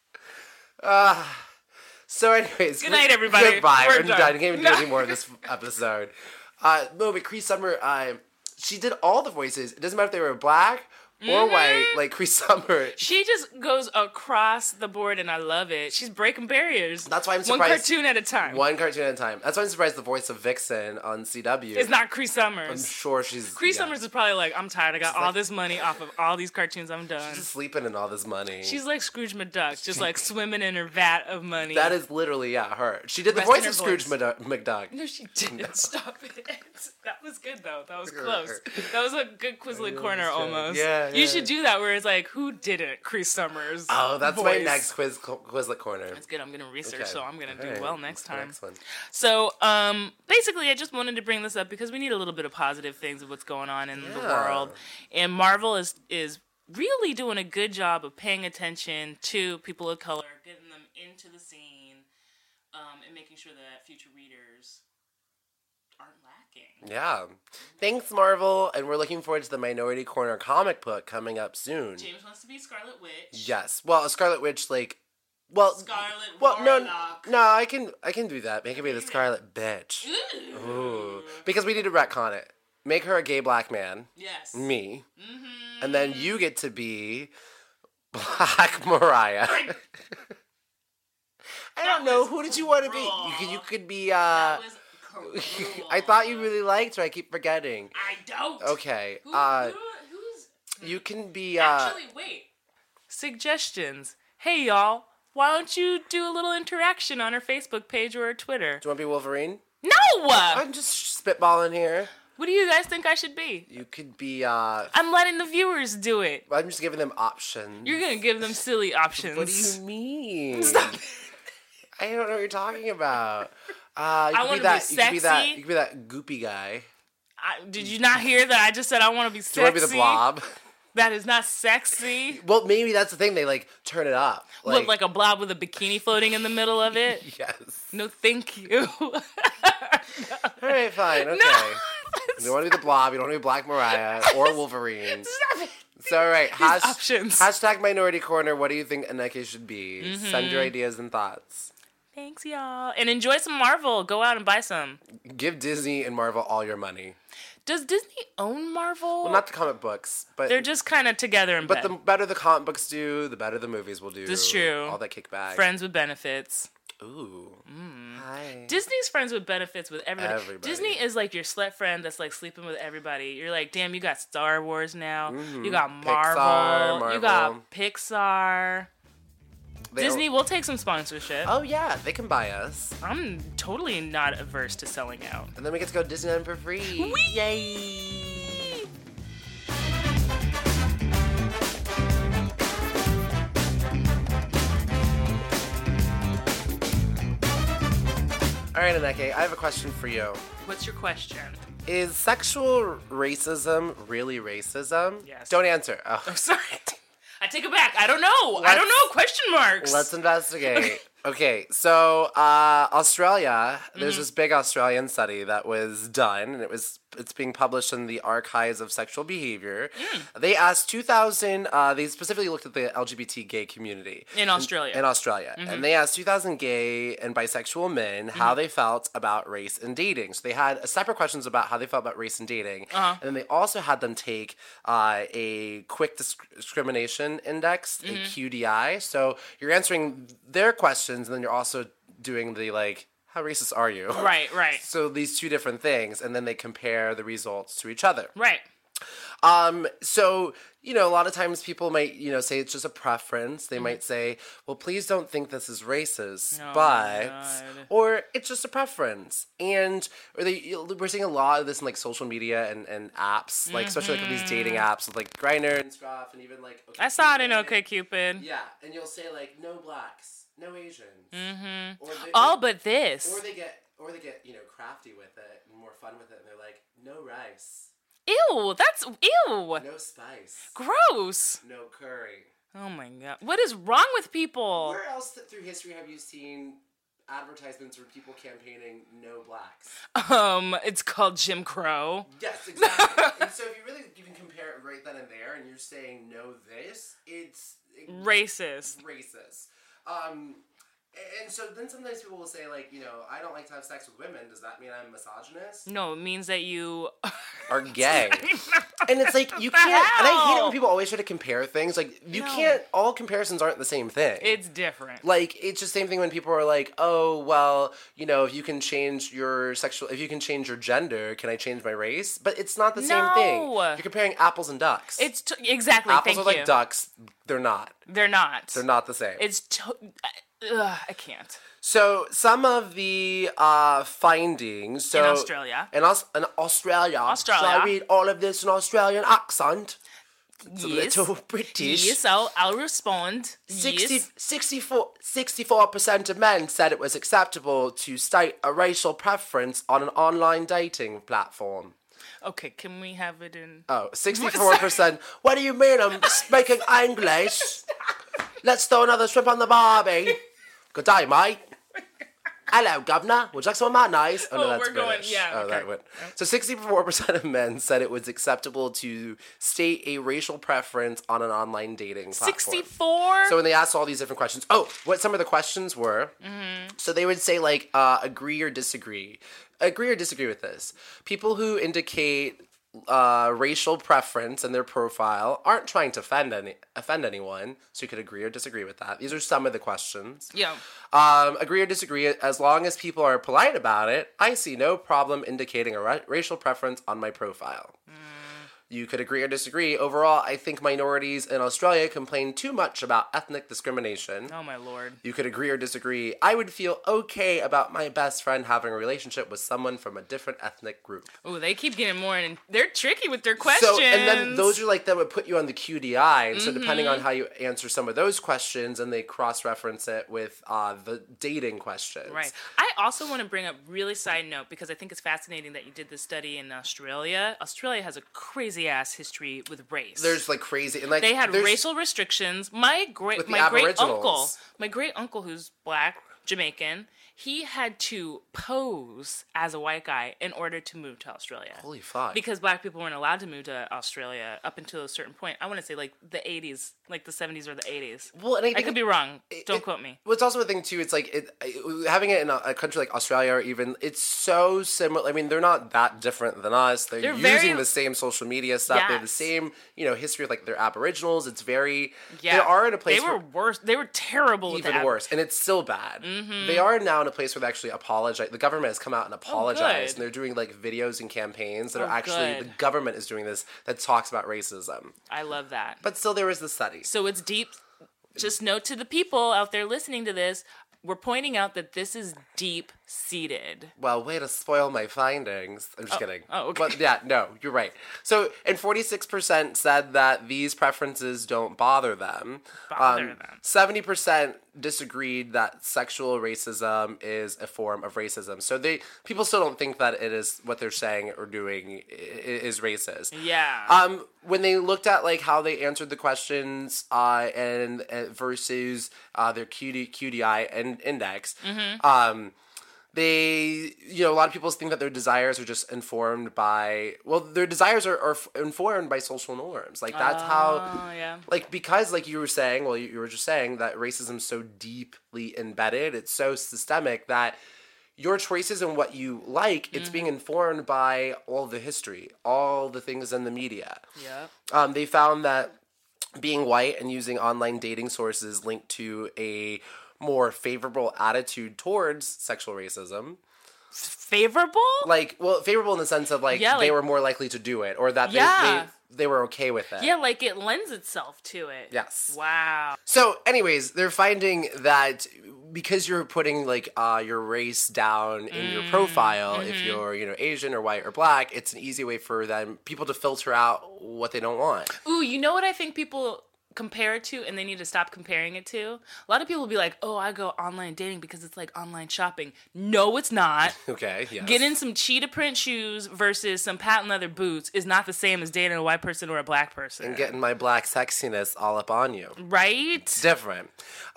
So anyways. Good night, everybody. Goodbye. We're done. I can't even do any more of this episode. No, but Cree Summer, she did all the voices. It doesn't matter if they were black or white, like Cree Summer. She just goes across the board, and I love it. She's breaking barriers. That's why I'm surprised. One cartoon at a time. That's why I'm surprised the voice of Vixen on CW. It's not Cree Summers. I'm sure she's... Cree Summers is probably like, I'm tired. I got all this money off of all these cartoons. I'm done. She's just sleeping in all this money. She's like Scrooge McDuck, just like swimming in her vat of money. That is literally, her. She did the voice of Scrooge McDuck. No, she didn't. Stop it. That was good, though. That was close. That was a good Quizlet Corner, almost. Yeah. You should do that where it's like, who didn't? Cree Summers. Oh, that's my next Quizlet Corner. That's good. I'm going to research, so I'm going to do well next time. Next one. So, basically, I just wanted to bring this up because we need a little bit of positive things of what's going on in the world. And Marvel is really doing a good job of paying attention to people of color, getting them into the scene, and making sure that future readers aren't lacking. Yeah. Thanks, Marvel. And we're looking forward to the Minority Corner comic book coming up soon. James wants to be Scarlet Witch. Yes. Well, a Scarlet Witch, Scarlet Warlock. No, I can do that. Make it be the Scarlet Bitch. Ooh. Because we need to retcon it. Make her a gay black man. Yes. Me. Mm-hmm. And then you get to be Black Mariah. I don't know. Who did you want to be? You could be, That was I thought you really liked her. I keep forgetting. I don't. Okay. Who's... You can be, Actually, wait. Suggestions. Hey, y'all. Why don't you do a little interaction on her Facebook page or her Twitter? Do you want to be Wolverine? No! I'm just spitballing here. What do you guys think I should be? You could be, I'm letting the viewers do it. I'm just giving them options. You're gonna give them silly options. What do you mean? Stop it. I don't know what you're talking about. I want to be sexy. You could be that goopy guy. Did you not hear that? I just said I want to be sexy. Do you want to be the blob? That is not sexy. Well, maybe that's the thing. They, turn it up. Look like a blob with a bikini floating in the middle of it? Yes. No, thank you. All right, fine. Okay. No. You don't want to be the blob. You don't want to be Black Mariah or Wolverine. Stop it. So, all right. Options. Hashtag Minority Corner. What do you think Aneke should be? Mm-hmm. Send your ideas and thoughts. Thanks, y'all. And enjoy some Marvel. Go out and buy some. Give Disney and Marvel all your money. Does Disney own Marvel? Well, not the comic books, but they're just kind of together in but bed. the better the comic books do, the better the movies will do. That's true. All that kickback. Friends with benefits. Ooh. Hi. Disney's friends with benefits with everybody. Everybody. Disney is like your slut friend that's like sleeping with everybody. You're like, damn, you got Star Wars now. You got Marvel. You got Pixar. Disney will take some sponsorship. Oh yeah, they can buy us. I'm totally not averse to selling out. And then we get to go to Disneyland for free. Whee! Yay! All right, Aneke, I have a question for you. What's your question? Is sexual racism really racism? Yes. Don't answer. Oh. I'm sorry. I take it back. I don't know. I don't know. Question marks. Let's investigate. Okay, so Australia, there's this big Australian study that was done, and it's being published in the Archives of Sexual Behavior. They asked 2,000, they specifically looked at the LGBT gay community. In Australia. In Australia. And they asked 2,000 gay and bisexual men how they felt about race and dating. So they had separate questions about how they felt about race and dating. And then they also had them take a quick discrimination index, a QDI. So you're answering their questions, and then you're also doing the, like, how racist are you? Right, right. So these two different things, and then they compare the results to each other. Right. So, you know, a lot of times people might, you know, say it's just a preference. They might say, well, please don't think this is racist, or it's just a preference. And we're seeing a lot of this in, like, social media and apps, like, especially, like, these dating apps with, like, Grindr and stuff, and even, like, I saw it in OkCupid. Yeah, and you'll say, like, no blacks. No Asians. But this. Or they get, you know, crafty with it and more fun with it, and they're like, no rice. Ew, that's ew. No spice. Gross. No curry. Oh my god. What is wrong with people? Where else through history have you seen advertisements where people campaigning no blacks? It's called Jim Crow. Yes, exactly. And so if you really even compare it right then and there, and you're saying no this, it's racist. And so then sometimes people will say, like, you know, I don't like to have sex with women. Does that mean I'm misogynist? No, it means that you are gay. And it's like, you can't, and I hate it when people always try to compare things. Like, you can't, all comparisons aren't the same thing. It's different. Like, it's just the same thing when people are like, oh, well, you know, if you can change your gender, can I change my race? But it's not the same thing. You're comparing apples and ducks. It's exactly, apples are like ducks. They're not. They're not. They're not the same. I can't. So some of the findings. So in Australia. In Australia. Shall I read all of this in Australian accent? It's a little British. Yes, I'll respond. 64% of men said it was acceptable to state a racial preference on an online dating platform. Okay, can we have it in... Oh, 64%. What do you mean I'm speaking English? Let's throw another shrimp on the barbie. Good day, mate. Hello, governor. Would you like some of my nice? Oh, no, that's we're British. going, Oh, okay. that went. So 64% of men said it was acceptable to state a racial preference on an online dating platform. 64? So when they asked all these different questions, what some of the questions were, so they would say, like, agree or disagree. Agree or disagree with this. People who indicate racial preference in their profile aren't trying to offend anyone, so you could agree or disagree with that. These are some of the questions. Yeah. Agree or disagree, as long as people are polite about it, I see no problem indicating a racial preference on my profile. You could agree or disagree. Overall, I think minorities in Australia complain too much about ethnic discrimination. Oh, my lord. You could agree or disagree. I would feel okay about my best friend having a relationship with someone from a different ethnic group. Oh, they keep getting more, and they're tricky with their questions. So, and then those are like, that would put you on the QDI. And so depending on how you answer some of those questions, and they cross-reference it with the dating questions. Right. I also want to bring up really side note, because I think it's fascinating that you did this study in Australia. Australia has a crazy ass history with race. There's like crazy, and like they had racial restrictions. My great uncle who's black, Jamaican. He had to pose as a white guy in order to move to Australia. Holy fuck. Because black people weren't allowed to move to Australia up until a certain point. I want to say like the 80s, like the 70s or the 80s. Well, and I could be wrong. Don't quote me. Well, it's also a thing too. It's like having it in a country like Australia, or even it's so similar. I mean, they're not that different than us. They're using the same social media stuff. They have the same, history of like they're Aboriginals. It's very. Yeah. They are in a place. They were worse. They were terrible. Even worse, and it's still bad. Mm-hmm. They are now in a place where they actually apologize. The government has come out and apologized, and they're doing like videos and campaigns that are actually the government is doing this that talks about racism. I love that. But still, there was the study. So it's deep. Just note to the people out there listening to this, we're pointing out that this is deep-seated. Well, way to spoil my findings. I'm just kidding. Oh, okay. But yeah, no, you're right. So, and 46% said that these preferences don't bother them. 70% disagreed that sexual racism is a form of racism. So people still don't think that it is what they're saying or doing is racist. Yeah. When they looked at like how they answered the questions and versus their QDI and index, they, a lot of people think that their desires are just informed by, their desires are informed by social norms. Like, that's how, like, because, like you were saying, you were just saying that racism is so deeply embedded, it's so systemic that your choices and what you like, it's being informed by all the history, all the things in the media. Yeah. They found that being white and using online dating sources linked to a more favorable attitude towards sexual racism. Favorable? Favorable in the sense of they were more likely to do it, or that they were okay with it. Yeah, like it lends itself to it. Yes. Wow. So, anyways, they're finding that because you're putting your race down in your profile, if you're Asian or white or black, it's an easy way for people to filter out what they don't want. Ooh, you know what I think people compare it to, and they need to stop comparing it to? A lot of people will be like, oh, I go online dating because it's like online shopping. No, it's not. Okay, yes. Getting some cheetah print shoes versus some patent leather boots is not the same as dating a white person or a black person. And getting my black sexiness all up on you. Right? It's different.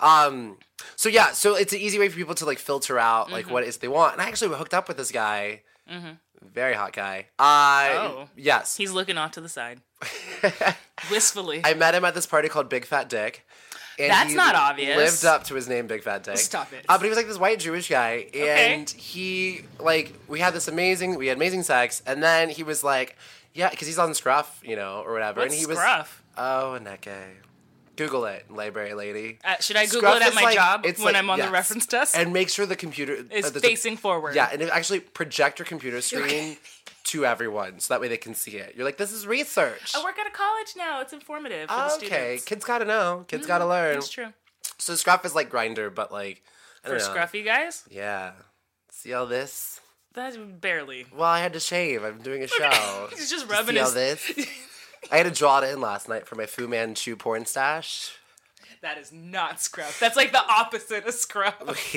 So it's an easy way for people to filter out what it is they want. And I actually hooked up with this guy. Very hot guy. Yes. He's looking off to the side. Wistfully. I met him at this party called Big Fat Dick. And that's not obvious. Lived up to his name, Big Fat Dick. Stop it. But he was this white Jewish guy, and he we had amazing sex, and then he was because he's on Scruff, or whatever. What's and he Scruff? Oh, Neke. Google it, library lady. Should I Google Scruff it at my job when I'm on the reference desk? And make sure the computer is facing forward. Yeah, and actually project your computer screen to everyone, so that way they can see it. You're this is research. I work at a college now. It's informative for the students. Okay, kids gotta know. Kids gotta learn. That's true. So Scruff is like Grindr, but I don't know. For scruffy guys? Yeah. See all this? That's barely. Well, I had to shave. I'm doing a show. He's just rubbing see all this? I had to draw it in last night for my Fu Manchu porn stash. That is not scruff. That's the opposite of scruff.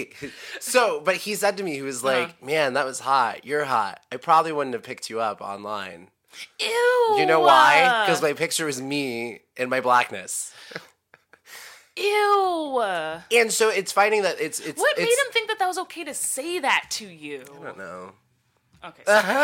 But he said to me, he was man, that was hot. You're hot. I probably wouldn't have picked you up online. Ew. You know why? Because my picture is me in my blackness. Ew. And so it's finding that it's what made him think that was okay to say that to you? I don't know. Okay.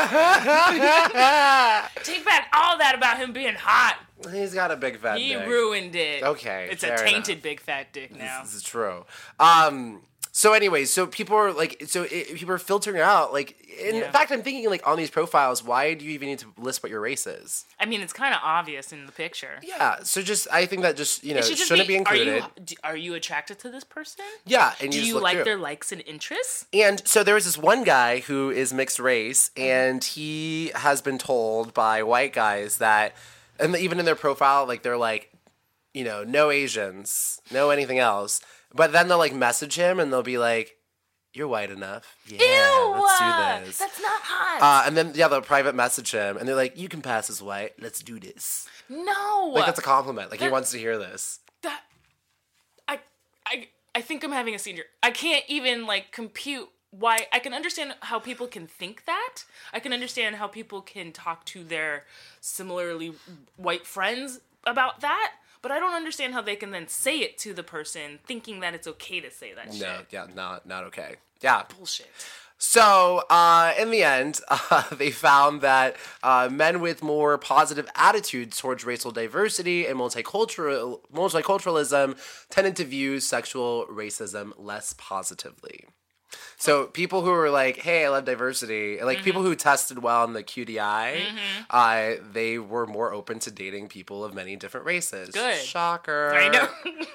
Take back all that about him being hot. He's got a big fat dick. He ruined it. Okay. It's a tainted big fat dick now. This is true. So anyway, people are people are filtering out in fact I'm thinking on these profiles, why do you even need to list what your race is? I mean, it's kind of obvious in the picture. Yeah, so I think that shouldn't be included. Are you attracted to this person? Yeah, and do you like their likes and interests? And so there was this one guy who is mixed race, and he has been told by white guys that, and even in their profile, they're no Asians, no anything else. But then they'll message him and they'll be you're white enough. Yeah, ew, let's do this. That's not hot. And then they'll private message him and they're you can pass as white. Let's do this. No. That's a compliment. He wants to hear this. I think I'm having a senior. I can't even compute why. I can understand how people can think that. I can understand how people can talk to their similarly white friends about that. But I don't understand how they can then say it to the person thinking that it's okay to say that shit. No, yeah, not okay. Yeah. Bullshit. So, in the end, they found that men with more positive attitudes towards racial diversity and multiculturalism tended to view sexual racism less positively. So people who were like, hey, I love diversity, like people who tested well in the QDI, they were more open to dating people of many different races. Good. Shocker. I know.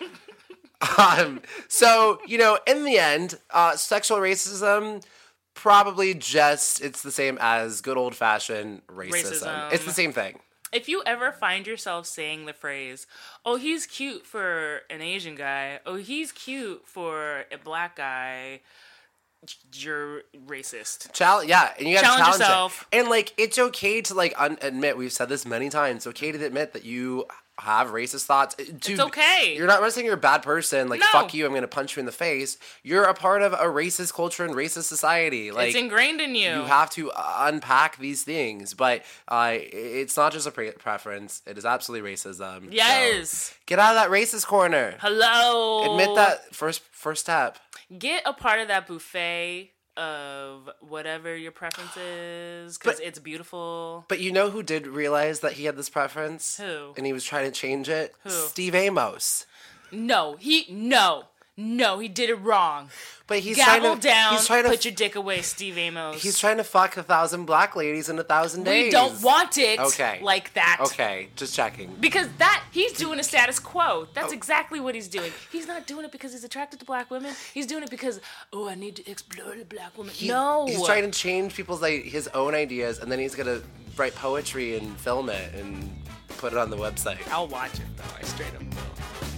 So, in the end, sexual racism probably it's the same as good old-fashioned racism. It's the same thing. If you ever find yourself saying the phrase, oh, he's cute for an Asian guy, oh, he's cute for a black guy, you're racist. And you gotta challenge yourself. It. And, it's okay to, admit, we've said this many times, it's okay to admit that you have racist thoughts. It's okay. You're not saying you're a bad person. No. Fuck you, I'm going to punch you in the face. You're a part of a racist culture and racist society. It's ingrained in you. You have to unpack these things. But it's not just a preference. It is absolutely racism. Yes. So get out of that racist corner. Hello. Admit that first step. Get a part of that buffet of whatever your preference is, because it's beautiful. But you know who did realize that he had this preference? Who? And he was trying to change it? Who? Steve Amos. No, he did it wrong. But he's Gavel trying to put your dick away, Steve Amos. He's trying to fuck 1,000 black ladies in 1,000 days. We don't want it like that. Okay, just checking. Because he's doing a status quo. That's exactly what he's doing. He's not doing it because he's attracted to black women. He's doing it because, I need to explore the black woman. No. He's trying to change people's his own ideas, and then he's going to write poetry and film it and put it on the website. I'll watch it, though. I straight up will.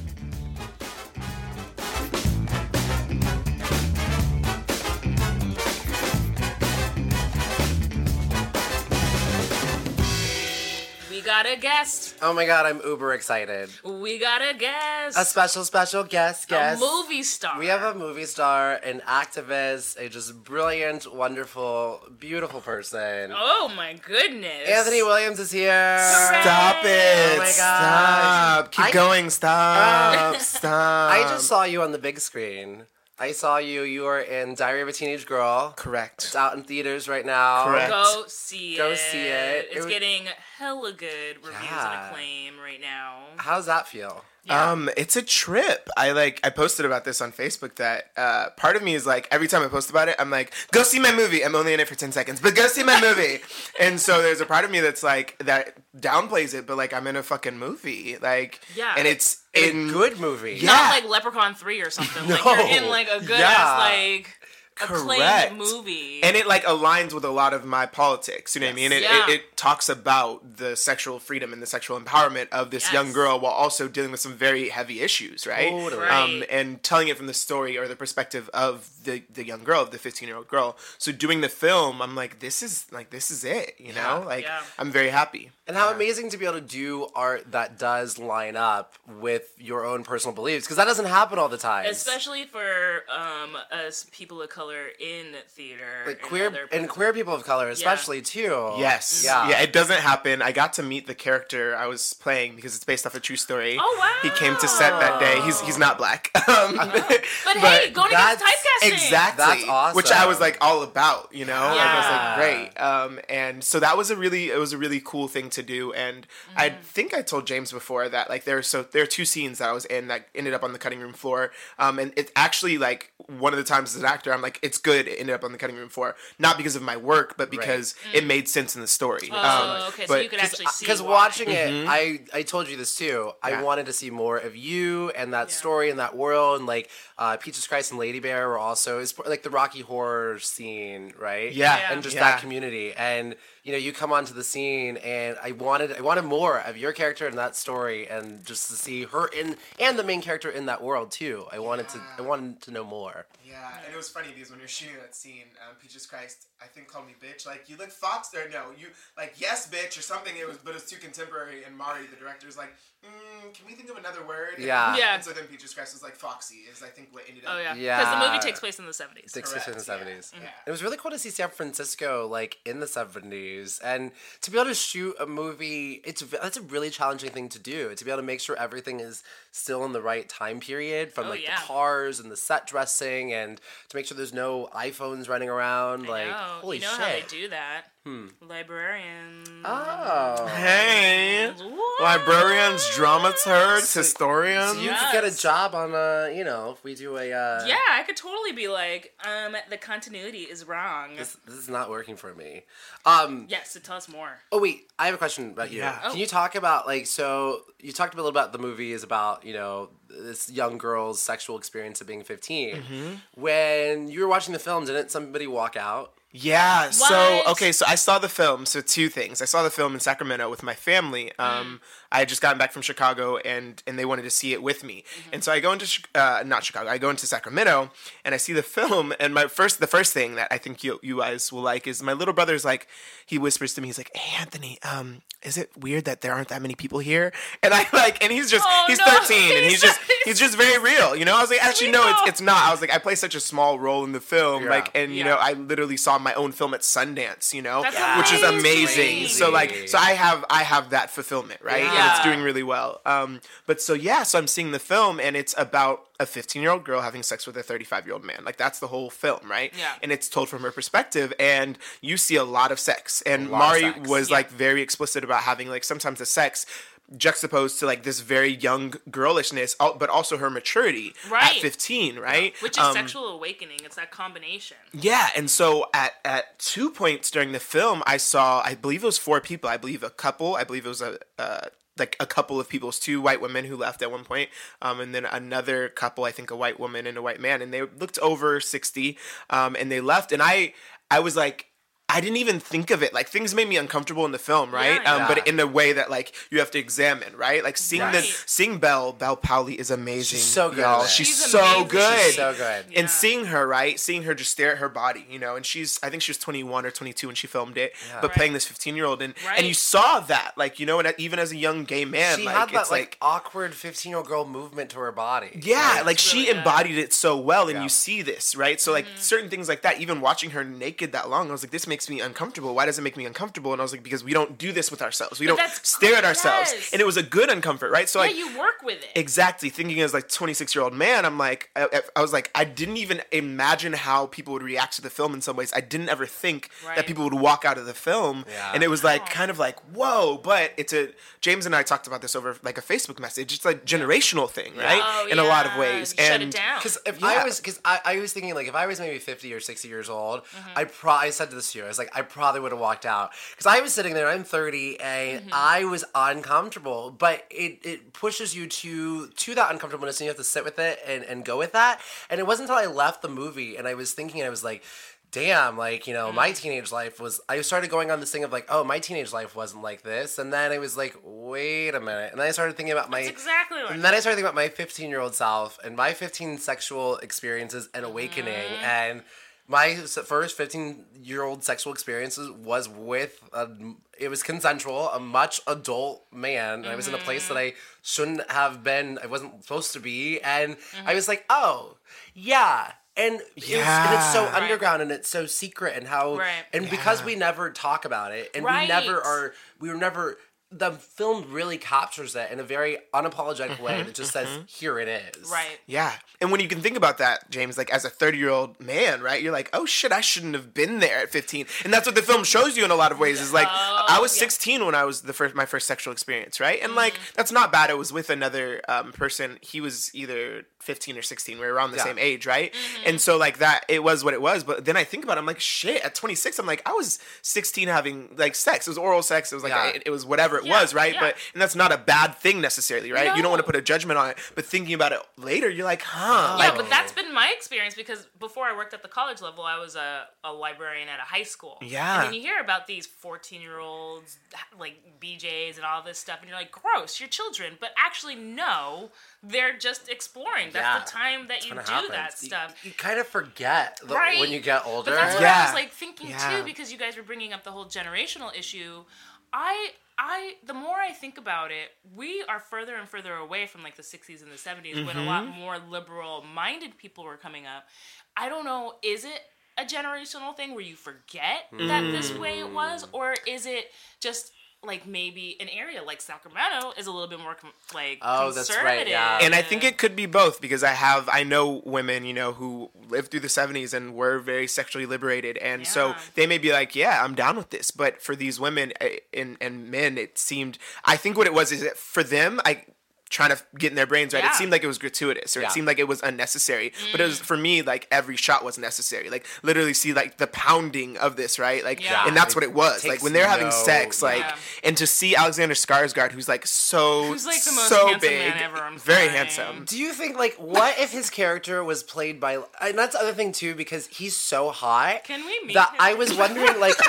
We got a guest. Oh my god, I'm uber excited. We got a guest. A special guest. A movie star. We have a movie star, an activist, a just brilliant, wonderful, beautiful person. Oh my goodness. Anthony Williams is here. Stop it. Oh my god. Stop. Keep going. Stop. Stop. I just saw you on the big screen. I saw you. You were in Diary of a Teenage Girl. Correct. It's out in theaters right now. Correct. Go see it. Go see it. It's getting hella good reviews and acclaim right now. How's that feel? Yeah. It's a trip. I posted about this on Facebook that part of me is every time I post about it, I'm like, go see my movie. I'm only in it for 10 seconds, but go see my movie. And so there's a part of me that's that downplays it, but I'm in a fucking movie. And it's a good movie. Yeah. Not like Leprechaun 3 or something. No. You're in a good ass acclaimed Correct. movie. And it aligns with a lot of my politics. You know what I mean? It talks about the sexual freedom and the sexual empowerment of this young girl while also dealing with some very heavy issues, right? Totally. Right. And telling it from the story or the perspective of the young girl, the 15-year-old girl. So doing the film, I'm like, this is it, you know? I'm very happy. And how amazing to be able to do art that does line up with your own personal beliefs, because that doesn't happen all the time. Especially for us people of color in theater. Queer people of color, especially too. Yes. Yeah, it doesn't happen. I got to meet the character I was playing because it's based off a true story. Oh, wow. He came to set that day. He's not black. But hey, going against typecasting. Exactly. That's awesome. Which I was all about, you know? Yeah. I was great. And so that was a really cool thing to do. And I think I told James before that there are two scenes that I was in that ended up on the cutting room floor. And it's actually one of the times as an actor, I'm it's good it ended up on the cutting room floor. Not because of my work, but because it made sense in the story. Okay, so you could actually see because watching it, I told you this too. I wanted to see more of you and that story and that world, and Peaches Christ and Lady Bear were also the Rocky Horror scene, right? Yeah. And just that community, and you come onto the scene, and I wanted more of your character in that story, and just to see her and the main character in that world too. I wanted to know more. Yeah, and it was funny because is when you're shooting that scene, Peaches Christ, I think, called me bitch. Like, you look Fox there. No, you, like, yes, bitch, or something. But it was too contemporary. And Mari, the director, is like, can we think of another word? Yeah. Yeah. And so then Peaches Christ was like, Foxy is, I think, what ended up. Oh, yeah. Yeah. Because the movie takes place in the 70s. Takes place in the 70s. Yeah. It was really cool to see San Francisco, like, in the 70s. And to be able to shoot a movie, that's a really challenging thing to do. To be able to make sure everything is still in the right time period, from, the cars and the set dressing, and to make sure there's no iPhones running around. Holy you know shit. how they do that. Librarians. Oh. Hey. What? Librarians, dramaturgs, historians. So you could get a job on if we do a... Yeah, I could totally be like, the continuity is wrong. This is not working for me. Yes, so tell us more. Oh, wait. I have a question about you. Yeah. Can you talk about, so you talked a little about the movie is about, this young girl's sexual experience of being 15. Mm-hmm. When you were watching the film, didn't somebody walk out? Yeah, so What? so I saw the film, so two things. I saw the film in Sacramento with my family. I had just gotten back from Chicago, and they wanted to see it with me. And so I go into, not Chicago, I go into Sacramento, and I see the film, and the first thing that I think you guys will like is my little brother's like, he whispers to me, he's like, "Hey, Anthony, is it weird that there aren't that many people here?" And I and he's 13, and he's just very real, I was like, actually, no, it's not. I was like, I play such a small role in the film, Yeah. I literally saw my own film at Sundance, That's which is amazing. amazing. So I have that fulfillment, right? Yeah. And it's doing really well. So I'm seeing the film, and it's about a 15-year-old girl having sex with a 35-year-old man. Like, that's the whole film, right? Yeah. And it's told from her perspective, and you see a lot of sex. And lot of Mari sex. was like very explicit about having like sometimes the sex juxtaposed to like this very young girlishness, but also her maturity at 15, right? Which is sexual awakening. It's that combination. Yeah, and so at 2 points during the film, I believe it was 4 people. I believe a couple. I believe it was a couple of people. It was 2 white women who left at one point, and then another couple, I think a white woman and a white man, and they looked over 60, and they left, and I was like, I didn't even think of it. Like, things made me uncomfortable in the film, right? Yeah. But in a way that, like, you have to examine, right? Like, seeing Belle Powley is amazing. She's so good y'all. at it. She's She's so amazing. good. She's so good. Yeah. And seeing her, right? Seeing her just stare at her body, and I think she was 21 or 22 when she filmed it, but playing this 15-year-old, and you saw that, like, and even as a young gay man, She like, had that, it's like awkward 15-year-old girl movement to her body. yeah, like she really good. embodied it so well, and Yeah. you see this, right? So like certain things like that, even watching her naked that long, I was like, this makes me uncomfortable. Why does it make me uncomfortable? And I was like, because we don't do this with ourselves. We don't that's stare at ourselves. yes. And it was a good uncomfort, right? So Yeah, like you work with it. exactly thinking as like 26-year-old man, I'm like, I was like, I didn't even imagine how people would react to the film in some ways. I didn't ever think that Right. people would walk out of the film, Yeah. and it was like kind of like whoa. But James and I talked about this over like a Facebook message. It's like generational thing, right? Oh, In a lot of yeah. ways. You shut and it down. Because Yeah. I was thinking, like, if I was maybe 50 or 60 years old, I said to this year, I was like, I probably would have walked out. Because I was sitting there, I'm 30, and I was uncomfortable. But it pushes you to that uncomfortableness, and you have to sit with it and go with that. And it wasn't until I left the movie, and I was thinking, I was like, damn, like, my teenage life was, I started going on this thing of like, oh, my teenage life wasn't like this. And then I was like, wait a minute. And then I started thinking about That's exactly what and then I started thinking about my 15-year-old self and my 15 sexual experiences and awakening. And my first 15-year-old sexual experiences was with it was consensual, a much adult man. I was in a place that I shouldn't have been, I wasn't supposed to be. And I was like, oh, yeah. And it's so underground and it's so secret, and how and because we never talk about it, and we were never the film really captures it in a very unapologetic way that just says, here it is. Right. Yeah. And when you can think about that, James, like as a 30-year-old man, right? You're like, oh shit, I shouldn't have been there at 15. And that's what the film shows you in a lot of ways. Is like, I was 16 when I was my first sexual experience, right? And like, that's not bad. It was with another person. He was either 15 or 16. We were around the same age, right? And so like that, it was what it was. But then I think about it, I'm like, shit, at 26, I'm like, I was 16 having like sex. It was oral sex. It was like, it was whatever. it was, right? Yeah. And that's not a bad thing necessarily, right? No. You don't want to put a judgment on it, but thinking about it later, you're like, huh? Yeah, Like, but that's been my experience because before I worked at the college level, I was a librarian at a high school. Yeah. And then you hear about these 14-year-olds, like BJs and all this stuff, and you're like, gross, you're children. But actually, no, they're just exploring. That's the time that you do that stuff. You kind of forget Right. when you get older. But that's what I was like thinking Yeah. too, because you guys were bringing up the whole generational issue. The more I think about it, we are further and further away from like the 60s and the 70s when a lot more liberal minded people were coming up. I don't know, is it a generational thing where you forget that this way it was, or is it just like maybe an area like Sacramento is a little bit more conservative. That's right, yeah. and I think it could be both because I know women, who lived through the 70s and were very sexually liberated. And so they may be like, yeah, I'm down with this. But for these women and men, it seemed, I think what it was is that for them, trying to get in their brains right, it seemed like it was gratuitous or it seemed like it was unnecessary, but it was, for me, like every shot was necessary, like literally see like the pounding of this, right, like and that's what it was, like when they're having sex, like and to see Alexander Skarsgård, who's like who's like the most so handsome big, man ever, I'm very fine. handsome. Do you think, like, what if his character was played by, and that's the other thing too, because he's so hot. Can we meet that him? I was wondering, like,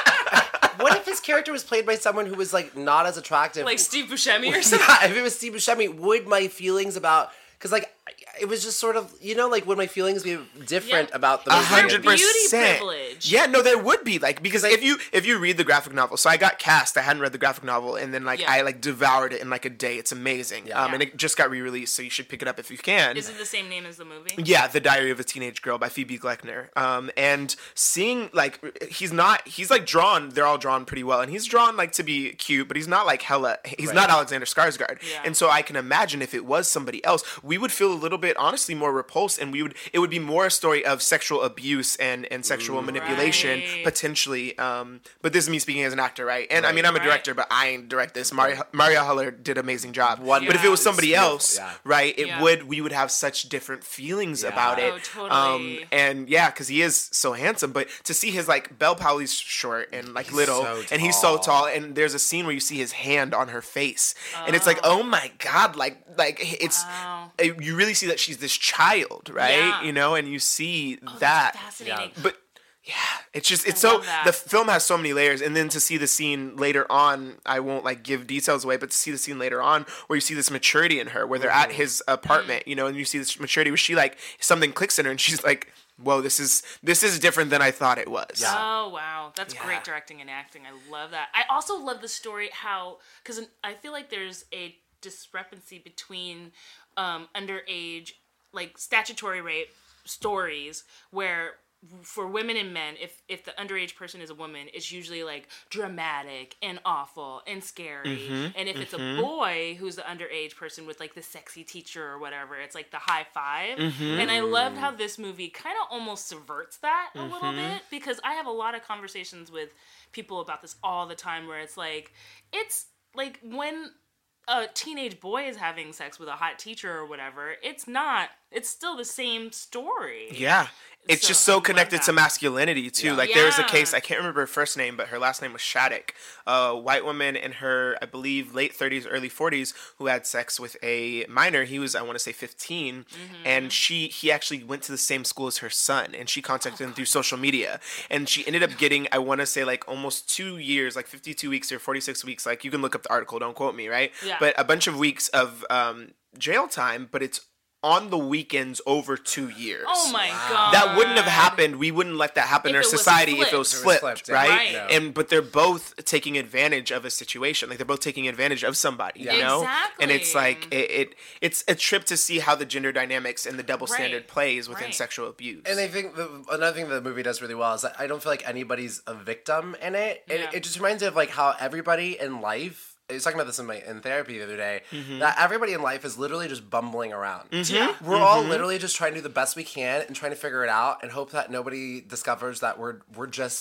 what if his character was played by someone who was like not as attractive, like Steve Buscemi or something? Yeah, if it was Steve Buscemi, would my feelings about, because like it was just sort of, like, would my feelings be different about the movie? 100%. Beauty privilege. Yeah, no, there would be, like, because if you read the graphic novel, so I got cast, I hadn't read the graphic novel, and then I like devoured it in like a day. It's amazing. And it just got re-released, so you should pick it up if you can. Is it the same name as the movie? Yeah, The Diary of a Teenage Girl by Phoebe Gleckner. And seeing, like, he's like drawn, they're all drawn pretty well, and he's drawn like to be cute, but he's not like he's not Alexander Skarsgård. Yeah. And so I can imagine if it was somebody else, we would feel a little bit, honestly, more repulsed, and it would be more a story of sexual abuse and sexual manipulation, Right. potentially. But this is me speaking as an actor, right? And I mean, I'm a director, but I ain't direct this. Maria Huller did an amazing job. But if it was somebody else, right, we would have such different feelings about it. Oh, totally. And yeah, because he is so handsome, but to see his, like, Belle Powley's short and like little, so and he's so tall, and there's a scene where you see his hand on her face, and it's like, oh my god, like it's you really see that she's this child, right? Yeah. And you see that. That's fascinating. But yeah, it's so that. the film has so many layers, and then to see the scene later on, I won't like give details away, but to see the scene later on where you see this maturity in her, where they're at his apartment, and you see this maturity where she, like, something clicks in her, and she's like, whoa, this is different than I thought it was. Yeah. Oh, wow. That's great directing and acting. I love that. I also love the story because I feel like there's a discrepancy between underage, like, statutory rape stories where for women and men, if the underage person is a woman, it's usually like dramatic and awful and scary. And if it's a boy who's the underage person with like the sexy teacher or whatever, it's like the high five. And I loved how this movie kind of almost subverts that a little bit, because I have a lot of conversations with people about this all the time where it's like when a teenage boy is having sex with a hot teacher or whatever, it's still the same story. Yeah. It's just so connected to masculinity, too. Like, there was a case, I can't remember her first name, but her last name was Shattuck. A white woman in her, I believe, late 30s, early 40s, who had sex with a minor. He was, I want to say, 15. And he actually went to the same school as her son. And she contacted him through social media. And she ended up getting, I want to say, like, almost 2 years, like 52 weeks or 46 weeks. Like, you can look up the article, don't quote me, right? Yeah. But a bunch of weeks of jail time, but it's on the weekends over 2 years. Oh my god. That wouldn't have happened. We wouldn't let that happen in our society if it was flipped, right? Yeah. But they're both taking advantage of a situation. Like, they're both taking advantage of somebody, you know? Exactly. And it's like it's a trip to see how the gender dynamics and the double standard plays within sexual abuse. And I think another thing the movie does really well is that I don't feel like anybody's a victim in it. It just reminds me of like how everybody in life, I was talking about this in therapy the other day, that everybody in life is literally just bumbling around. Yeah. We're all literally just trying to do the best we can and trying to figure it out and hope that nobody discovers that we're just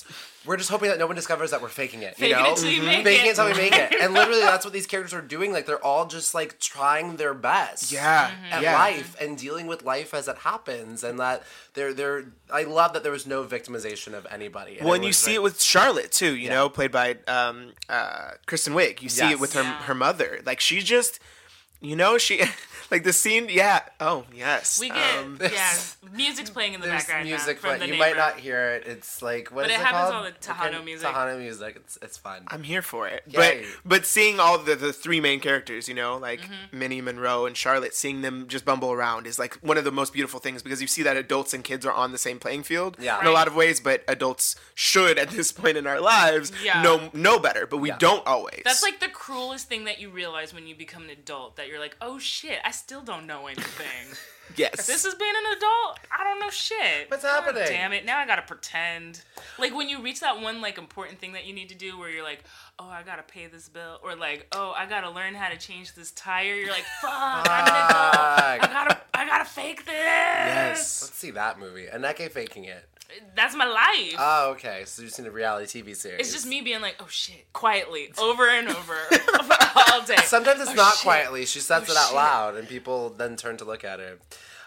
we're just hoping that no one discovers that we're faking it. Faking it till you make Faking it. it till we make it. And literally, that's what these characters are doing. Like, they're all just, like, trying their best. Yeah. At life and dealing with life as it happens. And that I love that there was no victimization of anybody. Well, and you see it with Charlotte, too, you know, played by Kristen Wiig. You see it with her mother. Like, she just... You know, she, like the scene, oh, yes. We get, music's playing in the background music, now. but you might not hear it. It's like, what is it called? But it happens all the Tejano music. Tejano music, it's fun. I'm here for it. Yay. But seeing all the three main characters, you know, like Minnie, Monroe, and Charlotte, seeing them just bumble around is like one of the most beautiful things because you see that adults and kids are on the same playing field in a lot of ways, but adults should, at this point in our lives, know better, but we don't always. That's like the cruelest thing that you realize when you become an adult, that you're like, oh shit, I still don't know anything. Yes. This is being an adult. I don't know shit. What's happening? God damn it. Now I gotta pretend. Like when you reach that one like important thing that you need to do where you're like, oh, I gotta pay this bill, or like, oh, I gotta learn how to change this tire. You're like, fuck, I'm an adult. I gotta fake this. Yes. Let's see that movie. Aneke faking it. That's my life. Oh, okay. So you've seen a reality TV series. It's just me being like, oh shit, quietly, over and over, all day. Sometimes it's not quietly. She says it out loud, and people then turn to look at her.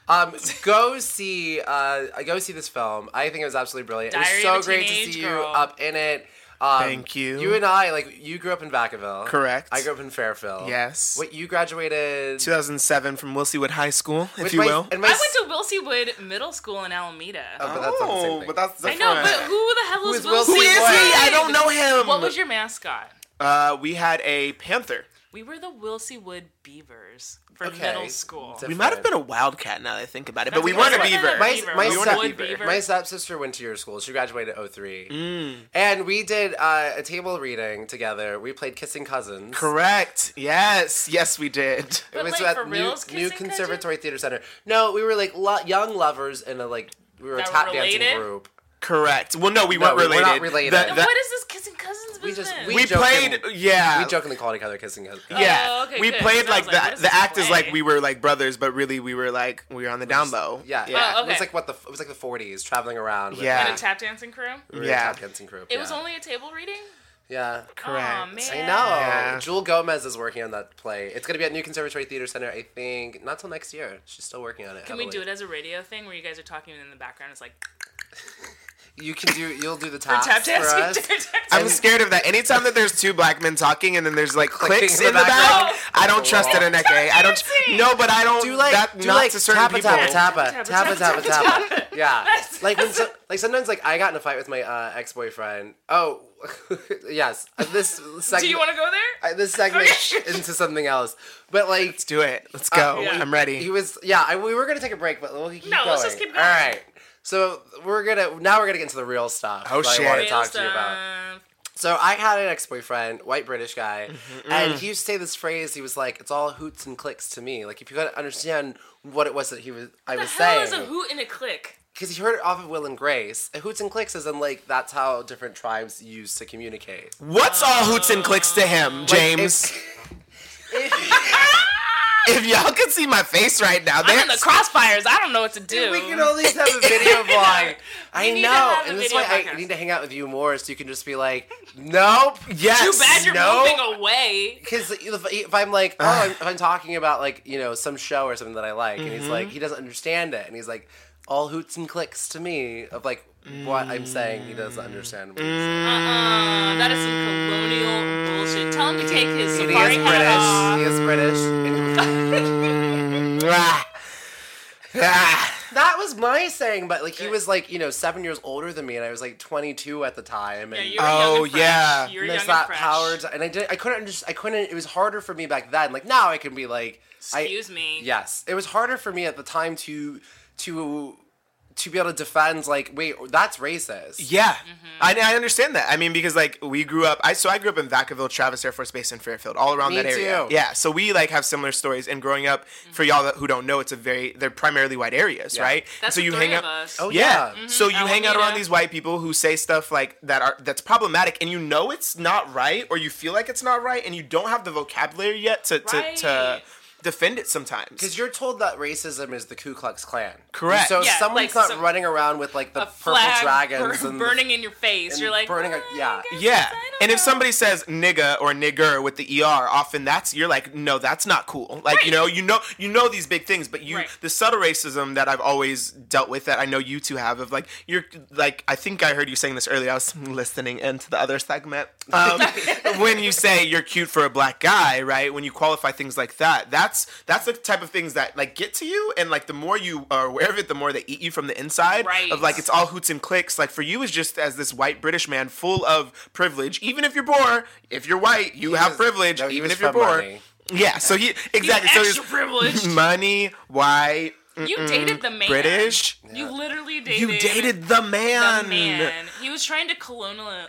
Go see this film. I think it was absolutely brilliant. Diary it was so of a great to Teenage see Girl. you up in it. Thank you. You and I, like, you grew up in Vacaville. Correct. I grew up in Fairfield. Yes. What, you graduated... 2007 from Wilseywood High School, if you will. I went to Wilseywood Middle School in Alameda. Oh, but that's not the same thing. But that's I know, but who the hell is Wilsey? Who is he? I don't know him. What was your mascot? We had a panther. We were the Wilseywood Beavers for middle school. Different. We might have been a wildcat now that I think about it, but we That's weren't a okay. beaver. My stepsister went to your school. She graduated in 03. And we did a table reading together. We played Kissing Cousins. Correct. Yes, we did. But It was like, at for reals, New Kissing Conservatory Theater Center. No, we were like young lovers in a like we were a That tap were dancing related? group. Correct. Well, no, we weren't related. We're not related. Then what is this Kissing Cousins business? We played, We jokingly called each other Kissing Cousins. Yeah, Oh, okay, we good. played So I like was like, what is the this act is play? like we were like brothers, but really we were on the down low. Yeah. Oh, okay. It was like it was like the 40s, traveling around. With, Yeah. And a tap dancing crew? we were Yeah. a tap dancing group. It was only a table reading? Yeah. Correct. Aw, man. I know. Yeah. Jewel Gomez is working on that play. It's going to be at New Conservatory Theater Center, I think, not till next year. She's still working on it. Can we do it as a radio thing where you guys are talking and in the background it's like... You'll do the taps tap for dancing? us. I'm scared of that. Anytime that there's two black men talking and then there's like clicks Clicking in the back, background. I don't trust it in Aneke. I don't. dancing. No, but I don't. Do like that, do not like to certain tappa people. tappa. Yeah. That's- Like when like sometimes like I got in a fight with my ex-boyfriend. Oh, yes. This segment. Do you want to go there? This segment into something else, but like Let's do it. Let's go. Yeah. I'm ready. he was. We were gonna take a break, but we'll keep No, going. let's just keep going. All right. So we're gonna get into the real stuff. Oh, that shit. I want to Real talk to you about. stuff. So I had an ex-boyfriend, white British guy, Mm-hmm. and he used to say this phrase. He was like, "It's all hoots and clicks to me." Like if you could understand what it was that I was The hell saying, is a hoot and a click? because he heard it off of Will and Grace. And hoots and clicks is in like that's how different tribes use to communicate. What's all hoots and clicks to him, James? If y'all could see my face right now, I'm in the crossfires. I don't know what to do. We can always have a video blog. I need to know, have a and that's video why I podcast. need to hang out with you more, so you can just be like, "Nope." Yes. Too bad you're No. moving away. Because if I'm like, if I'm talking about like some show or something that I like, and he's like, he doesn't understand it, and he's like, all hoots and clicks to me of like what I'm saying, he doesn't understand. What he's saying. That is some colonial bullshit. Tell him to take his And safari hat off. He is British. That was my saying, but like he was like 7 years older than me, and I was like 22 at the time. And Yeah, you were young and fresh. yeah. You were there's young that and fresh. power, and I couldn't. It was harder for me back then. Like now, I can be like, Excuse me. Yes, it was harder for me at the time to be able to defend like, wait, that's racist. Yeah, I understand that. I mean, because like we grew up. I grew up in Vacaville, Travis Air Force Base in Fairfield, all around Me that area. too. Yeah, so we like have similar stories. And growing up, for y'all who don't know, they're primarily white areas, Yeah. right? That's and so the you three hang of out. us. Oh Yeah. yeah. So you hang out Alameda. around these white people who say stuff like that's problematic, and you know it's not right, or you feel like it's not right, and you don't have the vocabulary yet to defend it sometimes. Because you're told that racism is the Ku Klux Klan. Correct. So if Yeah, someone's like, not running around with like the a purple flag dragons and burning in your face. and You're like, burning I guess Yeah, I don't and if know. somebody says nigga or nigger with the er, often you're like, no, that's not cool. Like, Right. you know these big things, but Right. the subtle racism that I've always dealt with, that I know you two have, of like, you're like, I think I heard you saying this earlier. I was listening into the other segment. When you say you're cute for a black guy, right? When you qualify things like that, that's the type of things that like get to you, and like the more you are aware of it, the more they eat you from the inside. Right. Of like, it's all hoots and clicks. Like for you, is just as this white British man full of privilege. Even if you're poor, if you're white, you have privilege. No, he even was if you're from poor. money. Yeah. So exactly. So extra privileged. money, white, You dated the man. British. You literally dated. You dated the man. the man. He was trying to colonialize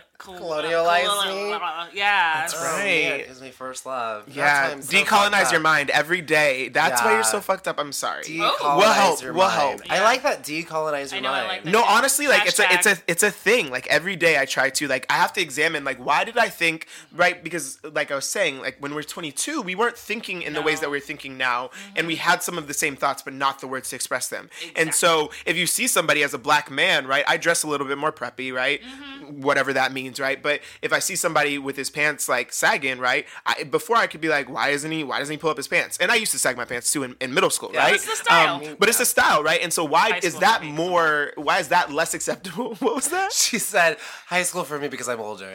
me? Yeah. That's Oh, right. man, it was my first love. That's Yeah, why I'm so fucked decolonize up. your mind every day. That's why Yeah. you're so fucked up. I'm sorry. Decolonize We'll help. your We'll mind. help. I Yeah. like that. Decolonize your I know, I mind. like that. No, honestly, like Hashtag. it's a thing. Like every day I try to, like, I have to examine, like, why did I think, right? Because like I was saying, like when we're 22, we weren't thinking in the ways No. that we're thinking now, and we had some of the same thoughts, but not the words to express them. And Exactly. so if you see somebody as a black man, right, I dress a little bit more preppy, right? Whatever that means, right? But if I see somebody with his pants like sagging, right, before I could be like, why doesn't he pull up his pants? And I used to sag my pants too in middle school, Yeah. right? It's the style. But it's the style, right? And so why High is school that for me. more? Why is that less acceptable? What was that? She said high school for me because I'm older.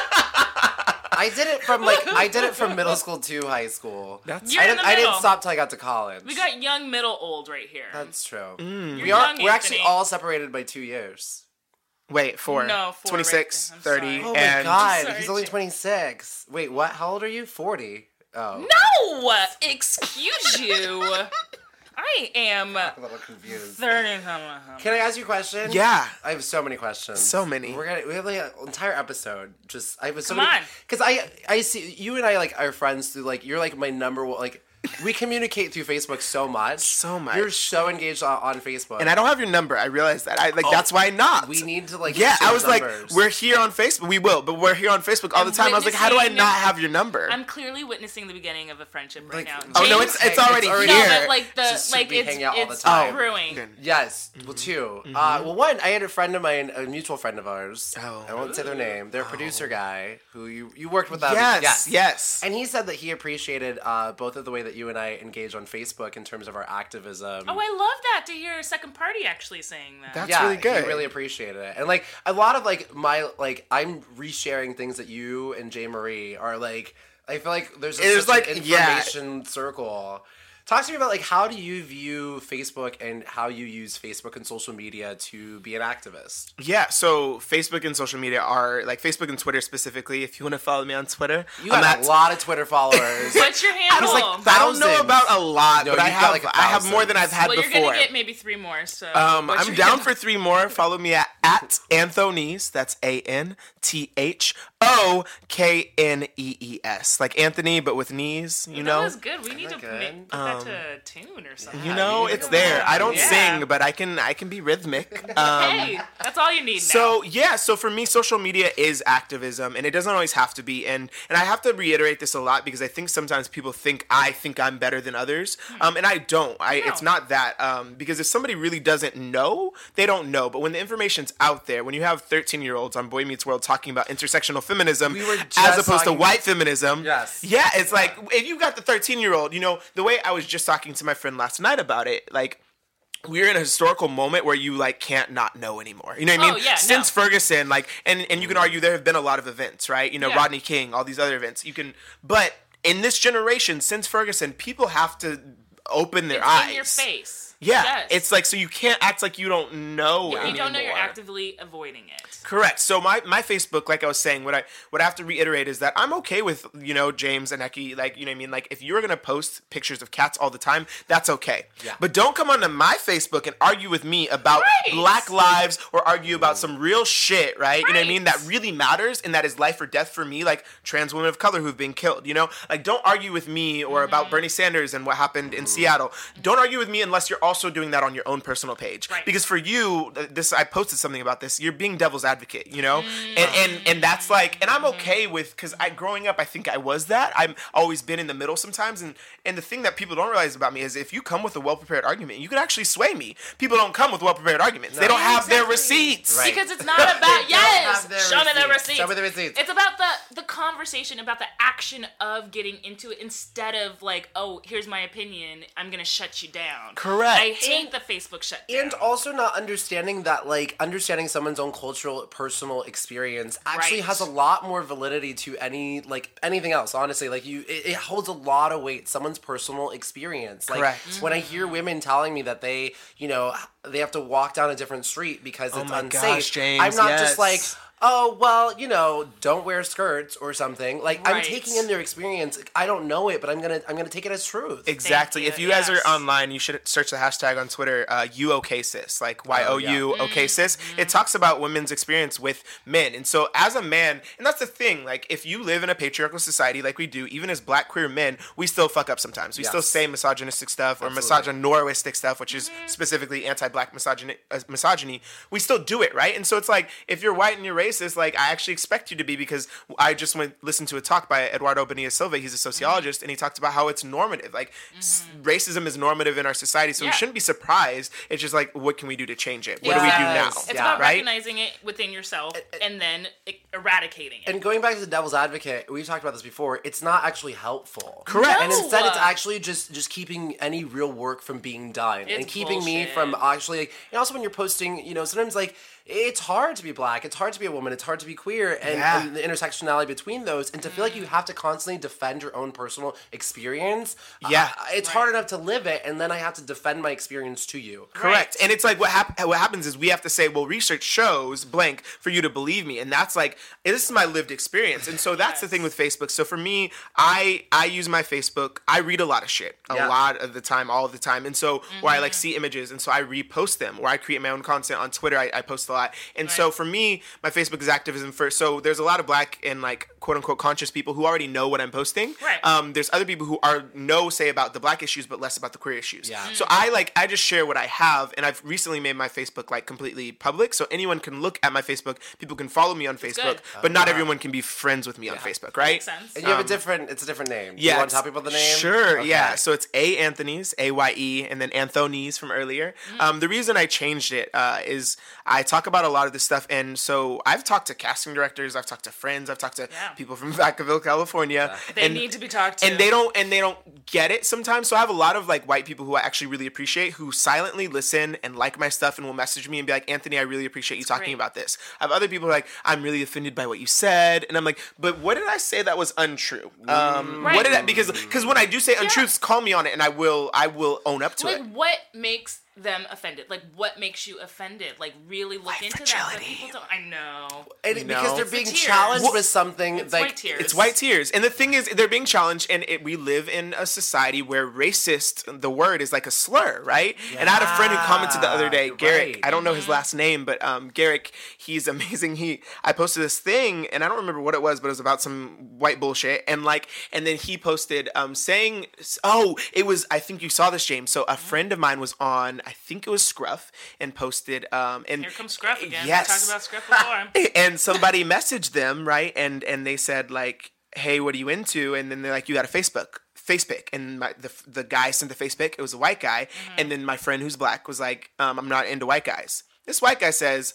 I did it from middle school to high school. That's You're in the I didn't middle. stop till I got to college. We got young, middle, old right here. That's true. You're We're young, actually Anthony. all separated by 2 years. Wait, four. No, 4 26, right there. I'm 30, sorry. Oh my and god, Sorry, he's only Jim. 26. Wait, what? How old are you? 40. Oh. No! Excuse you. I am I'm a little confused. 30. Can I ask you a question? Yeah. I have so many questions. So many. We have like an entire episode. Just I have so Come many. on. Because I see you and I like are friends through like you're like my number one like. We communicate through Facebook so much. So much. You're so engaged on Facebook. And I don't have your number. I realize that. That's why not. We need to like. Yeah, I exchange was like, numbers. we're here on Facebook. We will, but we're here on Facebook all the time. I was like, how do I witnessing- not have your number? I'm clearly witnessing the beginning of a friendship right Like- now. Oh no, James- it's already It's already- No, here. but like the Just should like be it's hanging out all the it's time. brewing. Good. Yes. Well, two. Well, one, I had a friend of mine, a mutual friend of ours. Oh. I won't say their name. They're a producer guy who you worked with them. Yes. And he said that he appreciated both of the way that you and I engage on Facebook in terms of our activism. Oh, I love that to hear a second party actually saying that. That's yeah, really good. He really appreciated it. And like a lot of like I'm resharing things that you and Jay Marie are like. I feel like there's It's such like, an yeah. information circle. Talk to me about like how do you view Facebook and how you use Facebook and social media to be an activist? Yeah, so Facebook and social media are like Facebook and Twitter specifically. If you want to follow me on Twitter, You I'm got at- a lot of Twitter followers. What's your handle? like, I don't know thousands. about a lot, No, but I you've got, have like, I have more than I've had well, before. you're gonna get maybe 3 more. So what's I'm your down handle? for 3 more. Follow me at Anthonies. That's ANTHOKNEES, like Anthony, but with knees. You That know. was good. We need to that good? put that to tune or something. You know, you it's need to there. I don't Yeah. sing, but I can be rhythmic. Hey, that's all you need now. So yeah, so for me, social media is activism, and it doesn't always have to be. And I have to reiterate this a lot because I think sometimes people think I'm better than others, and I don't. It's not that. Because if somebody really doesn't know, they don't know. But when the information's out there, when you have 13-year-olds on Boy Meets World talking about intersectional feminism We were as just opposed to talking- white feminism, Yes. yeah, it's like if you got the 13-year-old, you know, the way I was just talking to my friend last night about it, like. We're in a historical moment where you like can't not know anymore. You know what I mean? Oh, yeah, Since no. Ferguson, like, and you can argue there have been a lot of events, right? You know, Yeah. Rodney King, all these other events. But in this generation, since Ferguson, people have to open their it's eyes. in your face. Yeah, Yes. it's like so you can't act like you don't know. If you don't know, you're anymore. actively avoiding it. Correct. So my Facebook, like I was saying, what I have to reiterate is that I'm okay with, you know, James and Eki, like, you know what I mean? Like, if you're going to post pictures of cats all the time, that's okay. Yeah. But don't come onto my Facebook and argue with me about Right. Black lives or argue about some real shit, right? You know what I mean? Right. That really matters and that is life or death for me, like trans women of color who've been killed, you know? Like, don't argue with me or about Bernie Sanders and what happened in Seattle. Don't argue with me unless you're also doing that on your own personal page. Right. Because for you, I posted something about this. You're being devil's advocate, you know, and that's like, and I'm okay with, because growing up, I think I was that. I've always been in the middle sometimes, and the thing that people don't realize about me is if you come with a well-prepared argument, you can actually sway me. People don't come with well-prepared arguments. They don't have their receipts. Right. Because it's not about, show me the receipts. Show me the receipts. It's about the conversation, about the action of getting into it, instead of like, oh, here's my opinion, I'm going to shut you down. Correct. I hate the Facebook shutdown. And also not understanding that, like, understanding someone's own cultural, personal experience actually has a lot more validity to anything else, honestly. Like, it holds a lot of weight, someone's personal experience. Like, Correct. When I hear women telling me that they, they have to walk down a different street because it's unsafe, gosh, James, I'm not yes. just like, oh, well, don't wear skirts or something. Like, I'm Right. taking in their experience. I don't know it, but I'm gonna take it as truth. Exactly. Thank If you. you guys are Yes. online, you should search the hashtag on Twitter, YouOKSis, like YOU yeah. OK Sis. It talks about women's experience with men. And so as a man, and that's the thing, like if you live in a patriarchal society like we do, even as black queer men, we still fuck up sometimes. We still Yes. say misogynistic stuff or Absolutely. misogynoristic stuff, which is specifically anti-black misogyny. We still do it, right? And so it's like, if you're white and you're racist, like I actually expect you to be, because I just listened to a talk by Eduardo Bonilla Silva. He's a sociologist, and he talked about how it's normative. Like racism is normative in our society, so we Yeah. shouldn't be surprised. It's just like, what can we do to change it? What do we do now? Yes. It's Yeah. about Right? recognizing it within yourself and then eradicating it. And going back to the devil's advocate, we've talked about this before. It's not actually helpful. Correct. And No. instead, it's actually just keeping any real work from being done, and It's keeping me bullshit. from actually. And also, when you're posting, sometimes like it's hard to be black, it's hard to be a woman, it's hard to be queer, and the intersectionality between those, and to feel like you have to constantly defend your own personal experience. Yeah. It's hard enough to live it, and then I have to defend my experience to you. Correct. Right. And it's like what happens is we have to say, well, research shows blank for you to believe me. And that's like, this is my lived experience. And so that's the thing with Facebook. So for me, I use my Facebook. I read a lot of shit a Yeah. lot of the time, all of the time. And so where I like see images, and so I repost them, or I create my own content on Twitter. I post a lot. And so for me, my Facebook is activism first. So there's a lot of black and like quote unquote conscious people who already know what I'm posting. Right. There's other people who say about the black issues, but less about the queer issues. Yeah. So I just share what I have, and I've recently made my Facebook like completely public, so anyone can look at my Facebook. People can follow me on Facebook, good. but not everyone can be friends with me on Facebook, right? Makes sense. And you have it's a different name. Do Yeah, you want to tell people the name? Sure, Okay. yeah. So it's A. Anthony's, AYE, and then Anthony's from earlier. The reason I changed it is I talk about a lot of this stuff, and so I've talked to casting directors, I've talked to friends, I've talked to people from Vacaville, California. They need to be talked to. And they don't get it sometimes. So I have a lot of like white people who I actually really appreciate, who silently listen and like my stuff and will message me and be like, Anthony, I really appreciate you talking great. about this. I have other people who are like, I'm really offended by what you said, and I'm like, but what did I say that was untrue? What did I, because when I do say untruths, call me on it, and I will own up to like, it. what makes them offended? Like, what makes you offended? Like, really look into that. But people don't. I know. And You because know? they're It's the being tears. challenged Well, with something It's like white tears. It's white tears. And the thing is, they're being challenged, and we live in a society where racist, the word is like a slur, right? And I had a friend who commented the other day, you're Garrick, right. I don't know his last name, but Garrick, he's amazing. I posted this thing, and I don't remember what it was, but it was about some white bullshit. And then he posted saying, I think you saw this, James. So a friend of mine was on, I think it was Scruff, and posted, and Here comes Scruff again. Yes. We talked about Scruff before. and somebody messaged them, right? And they said like, hey, what are you into? And then they're like, you got a face pic. And the guy sent the face pic. It was a white guy. And then my friend who's black was like, I'm not into white guys. This white guy says,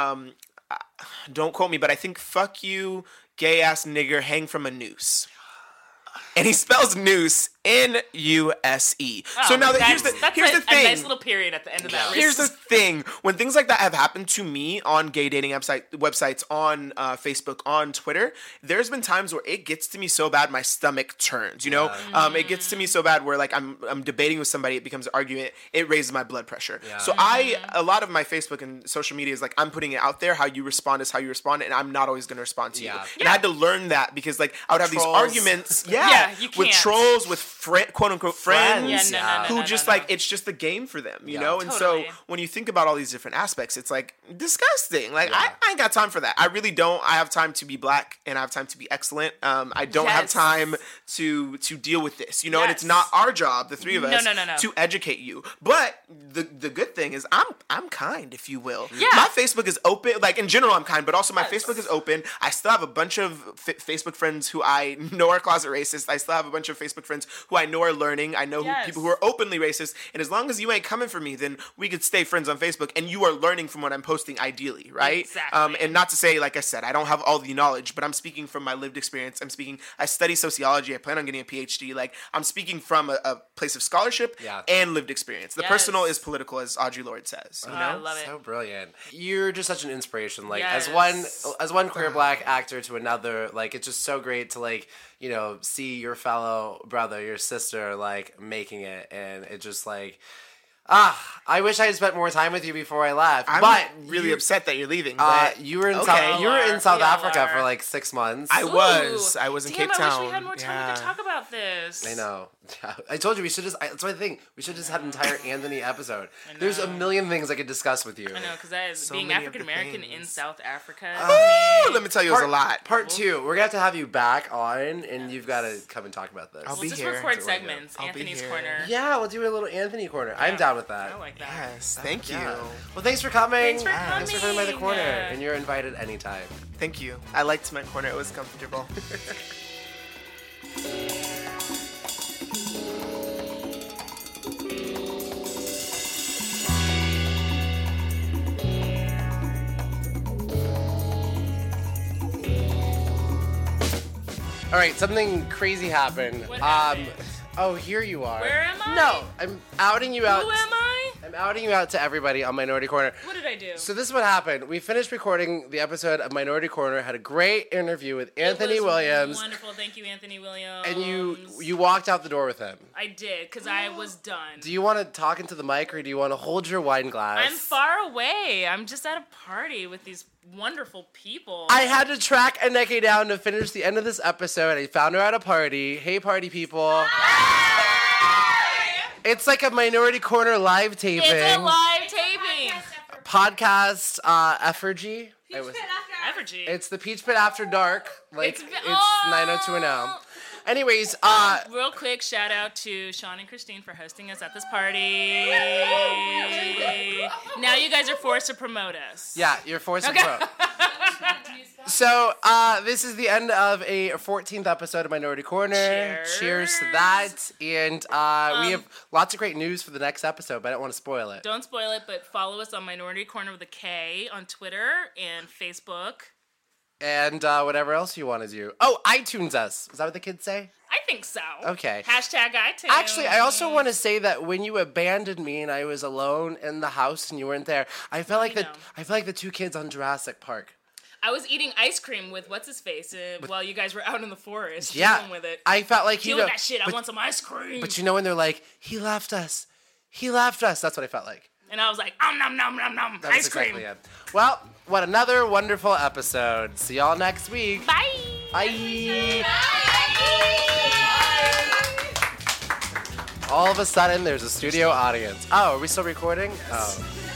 don't quote me, but I think fuck you, gay ass nigger, hang from a noose. And he spells noose N-U-S-E. So now here's the that's thing. a nice little period at the end of that. Here's the thing. When things like that have happened to me on gay dating websites, on Facebook, on Twitter, there's been times where it gets to me so bad my stomach turns, you know? It gets to me so bad where like I'm debating with somebody, it becomes an argument, it raises my blood pressure. Yeah. So a lot of my Facebook and social media is like, I'm putting it out there, how you respond is how you respond, and I'm not always going to respond to you. Yeah. And I had to learn that because like I would have Trolls. these arguments, Yeah, you with can't. trolls, with quote unquote friends Yeah, who just like it's just a game for them, you know. And Totally. so when you think about all these different aspects, it's like disgusting. Like I ain't got time for that. I really don't. I have time to be black and I have time to be excellent. I don't have time to deal with this, you know. And it's not our job, the three of us, to educate you. But the good thing is I'm kind, if you will. Yeah. My Facebook is open. Like in general, I'm kind, but also my Facebook is open. I still have a bunch of Facebook friends who I know are closet racist. I still have a bunch of Facebook friends who I know are learning. I know people who are openly racist. And as long as you ain't coming for me, then we could stay friends on Facebook. And you are learning from what I'm posting, ideally, right? Exactly. And not to say, like I said, I don't have all the knowledge, but I'm speaking from my lived experience. I study sociology. I plan on getting a PhD. Like I'm speaking from a place of scholarship and lived experience. The personal is political, as Audre Lorde says. You know? I love it. So brilliant. You're just such an inspiration. Like as one queer black actor to another, like it's just so great to like, you know, see your fellow brother, your sister, like making it, and it just like, I wish I had spent more time with you before I left. I'm really upset that you're leaving. But you were in South Africa for like 6 months. I was in Cape Town. I wish we had more time to talk about this. I know. I told you we should just. That's my thing. We should just have an entire Anthony episode. There's a million things I could discuss with you. I know, because being African American in South Africa. Let me tell you, it was a lot. Part 2, we're gonna have you back on, and you've got to come and talk about this. I'll be just here. record segments. Anthony's Corner. Yeah, we'll do a little Anthony Corner. I'm down with that. I like that. Yes, thank you. Well, thanks for coming. Thanks for coming. Thanks for coming by the corner, and you're invited anytime. Thank you. I liked my corner. It was comfortable. All right, something crazy happened. What happened? Oh, here you are. Where am I? No, I'm outing you out. Who am I? I'm outing you out to everybody on Minority Corner. What did I do? So this is what happened. We finished recording the episode of Minority Corner, had a great interview with Anthony Williams. Wonderful. Thank you, Anthony Williams. And you walked out the door with him. I did, because I was done. Do you want to talk into the mic, or do you want to hold your wine glass? I'm far away. I'm just at a party with these wonderful people. I had to track Aneke down to finish the end of this episode. I found her at a party. Hey, party people. It's like a Minority Corner live taping. It's a live taping. Podcast effigy. Effigy. It's the Peach Pit After Dark. Like it's 90210. Anyways, real quick shout out to Sean and Christine for hosting us at this party. Now you guys are forced to promote us. Yeah, you're forced to promote. So, this is the end of a 14th episode of Minority Corner. Cheers to that. And we have lots of great news for the next episode, but I don't want to spoil it. Don't spoil it, but follow us on Minority Corner with a K on Twitter and Facebook. And whatever else you want to do. Oh, iTunes us. Is that what the kids say? I think so. Okay. Hashtag iTunes. Actually, I also want to say that when you abandoned me and I was alone in the house and you weren't there, I felt like the two kids on Jurassic Park. I was eating ice cream with what's-his-face while you guys were out in the forest dealing with it. I felt like deal with that shit. I want some ice cream. But you know when they're like, he left us. That's what I felt like. And I was like, nom nom nom nom, ice cream. Exactly it. Well, what another wonderful episode. See y'all next week. Bye. Bye. All of a sudden, there's a studio audience. Oh, are we still recording? Oh.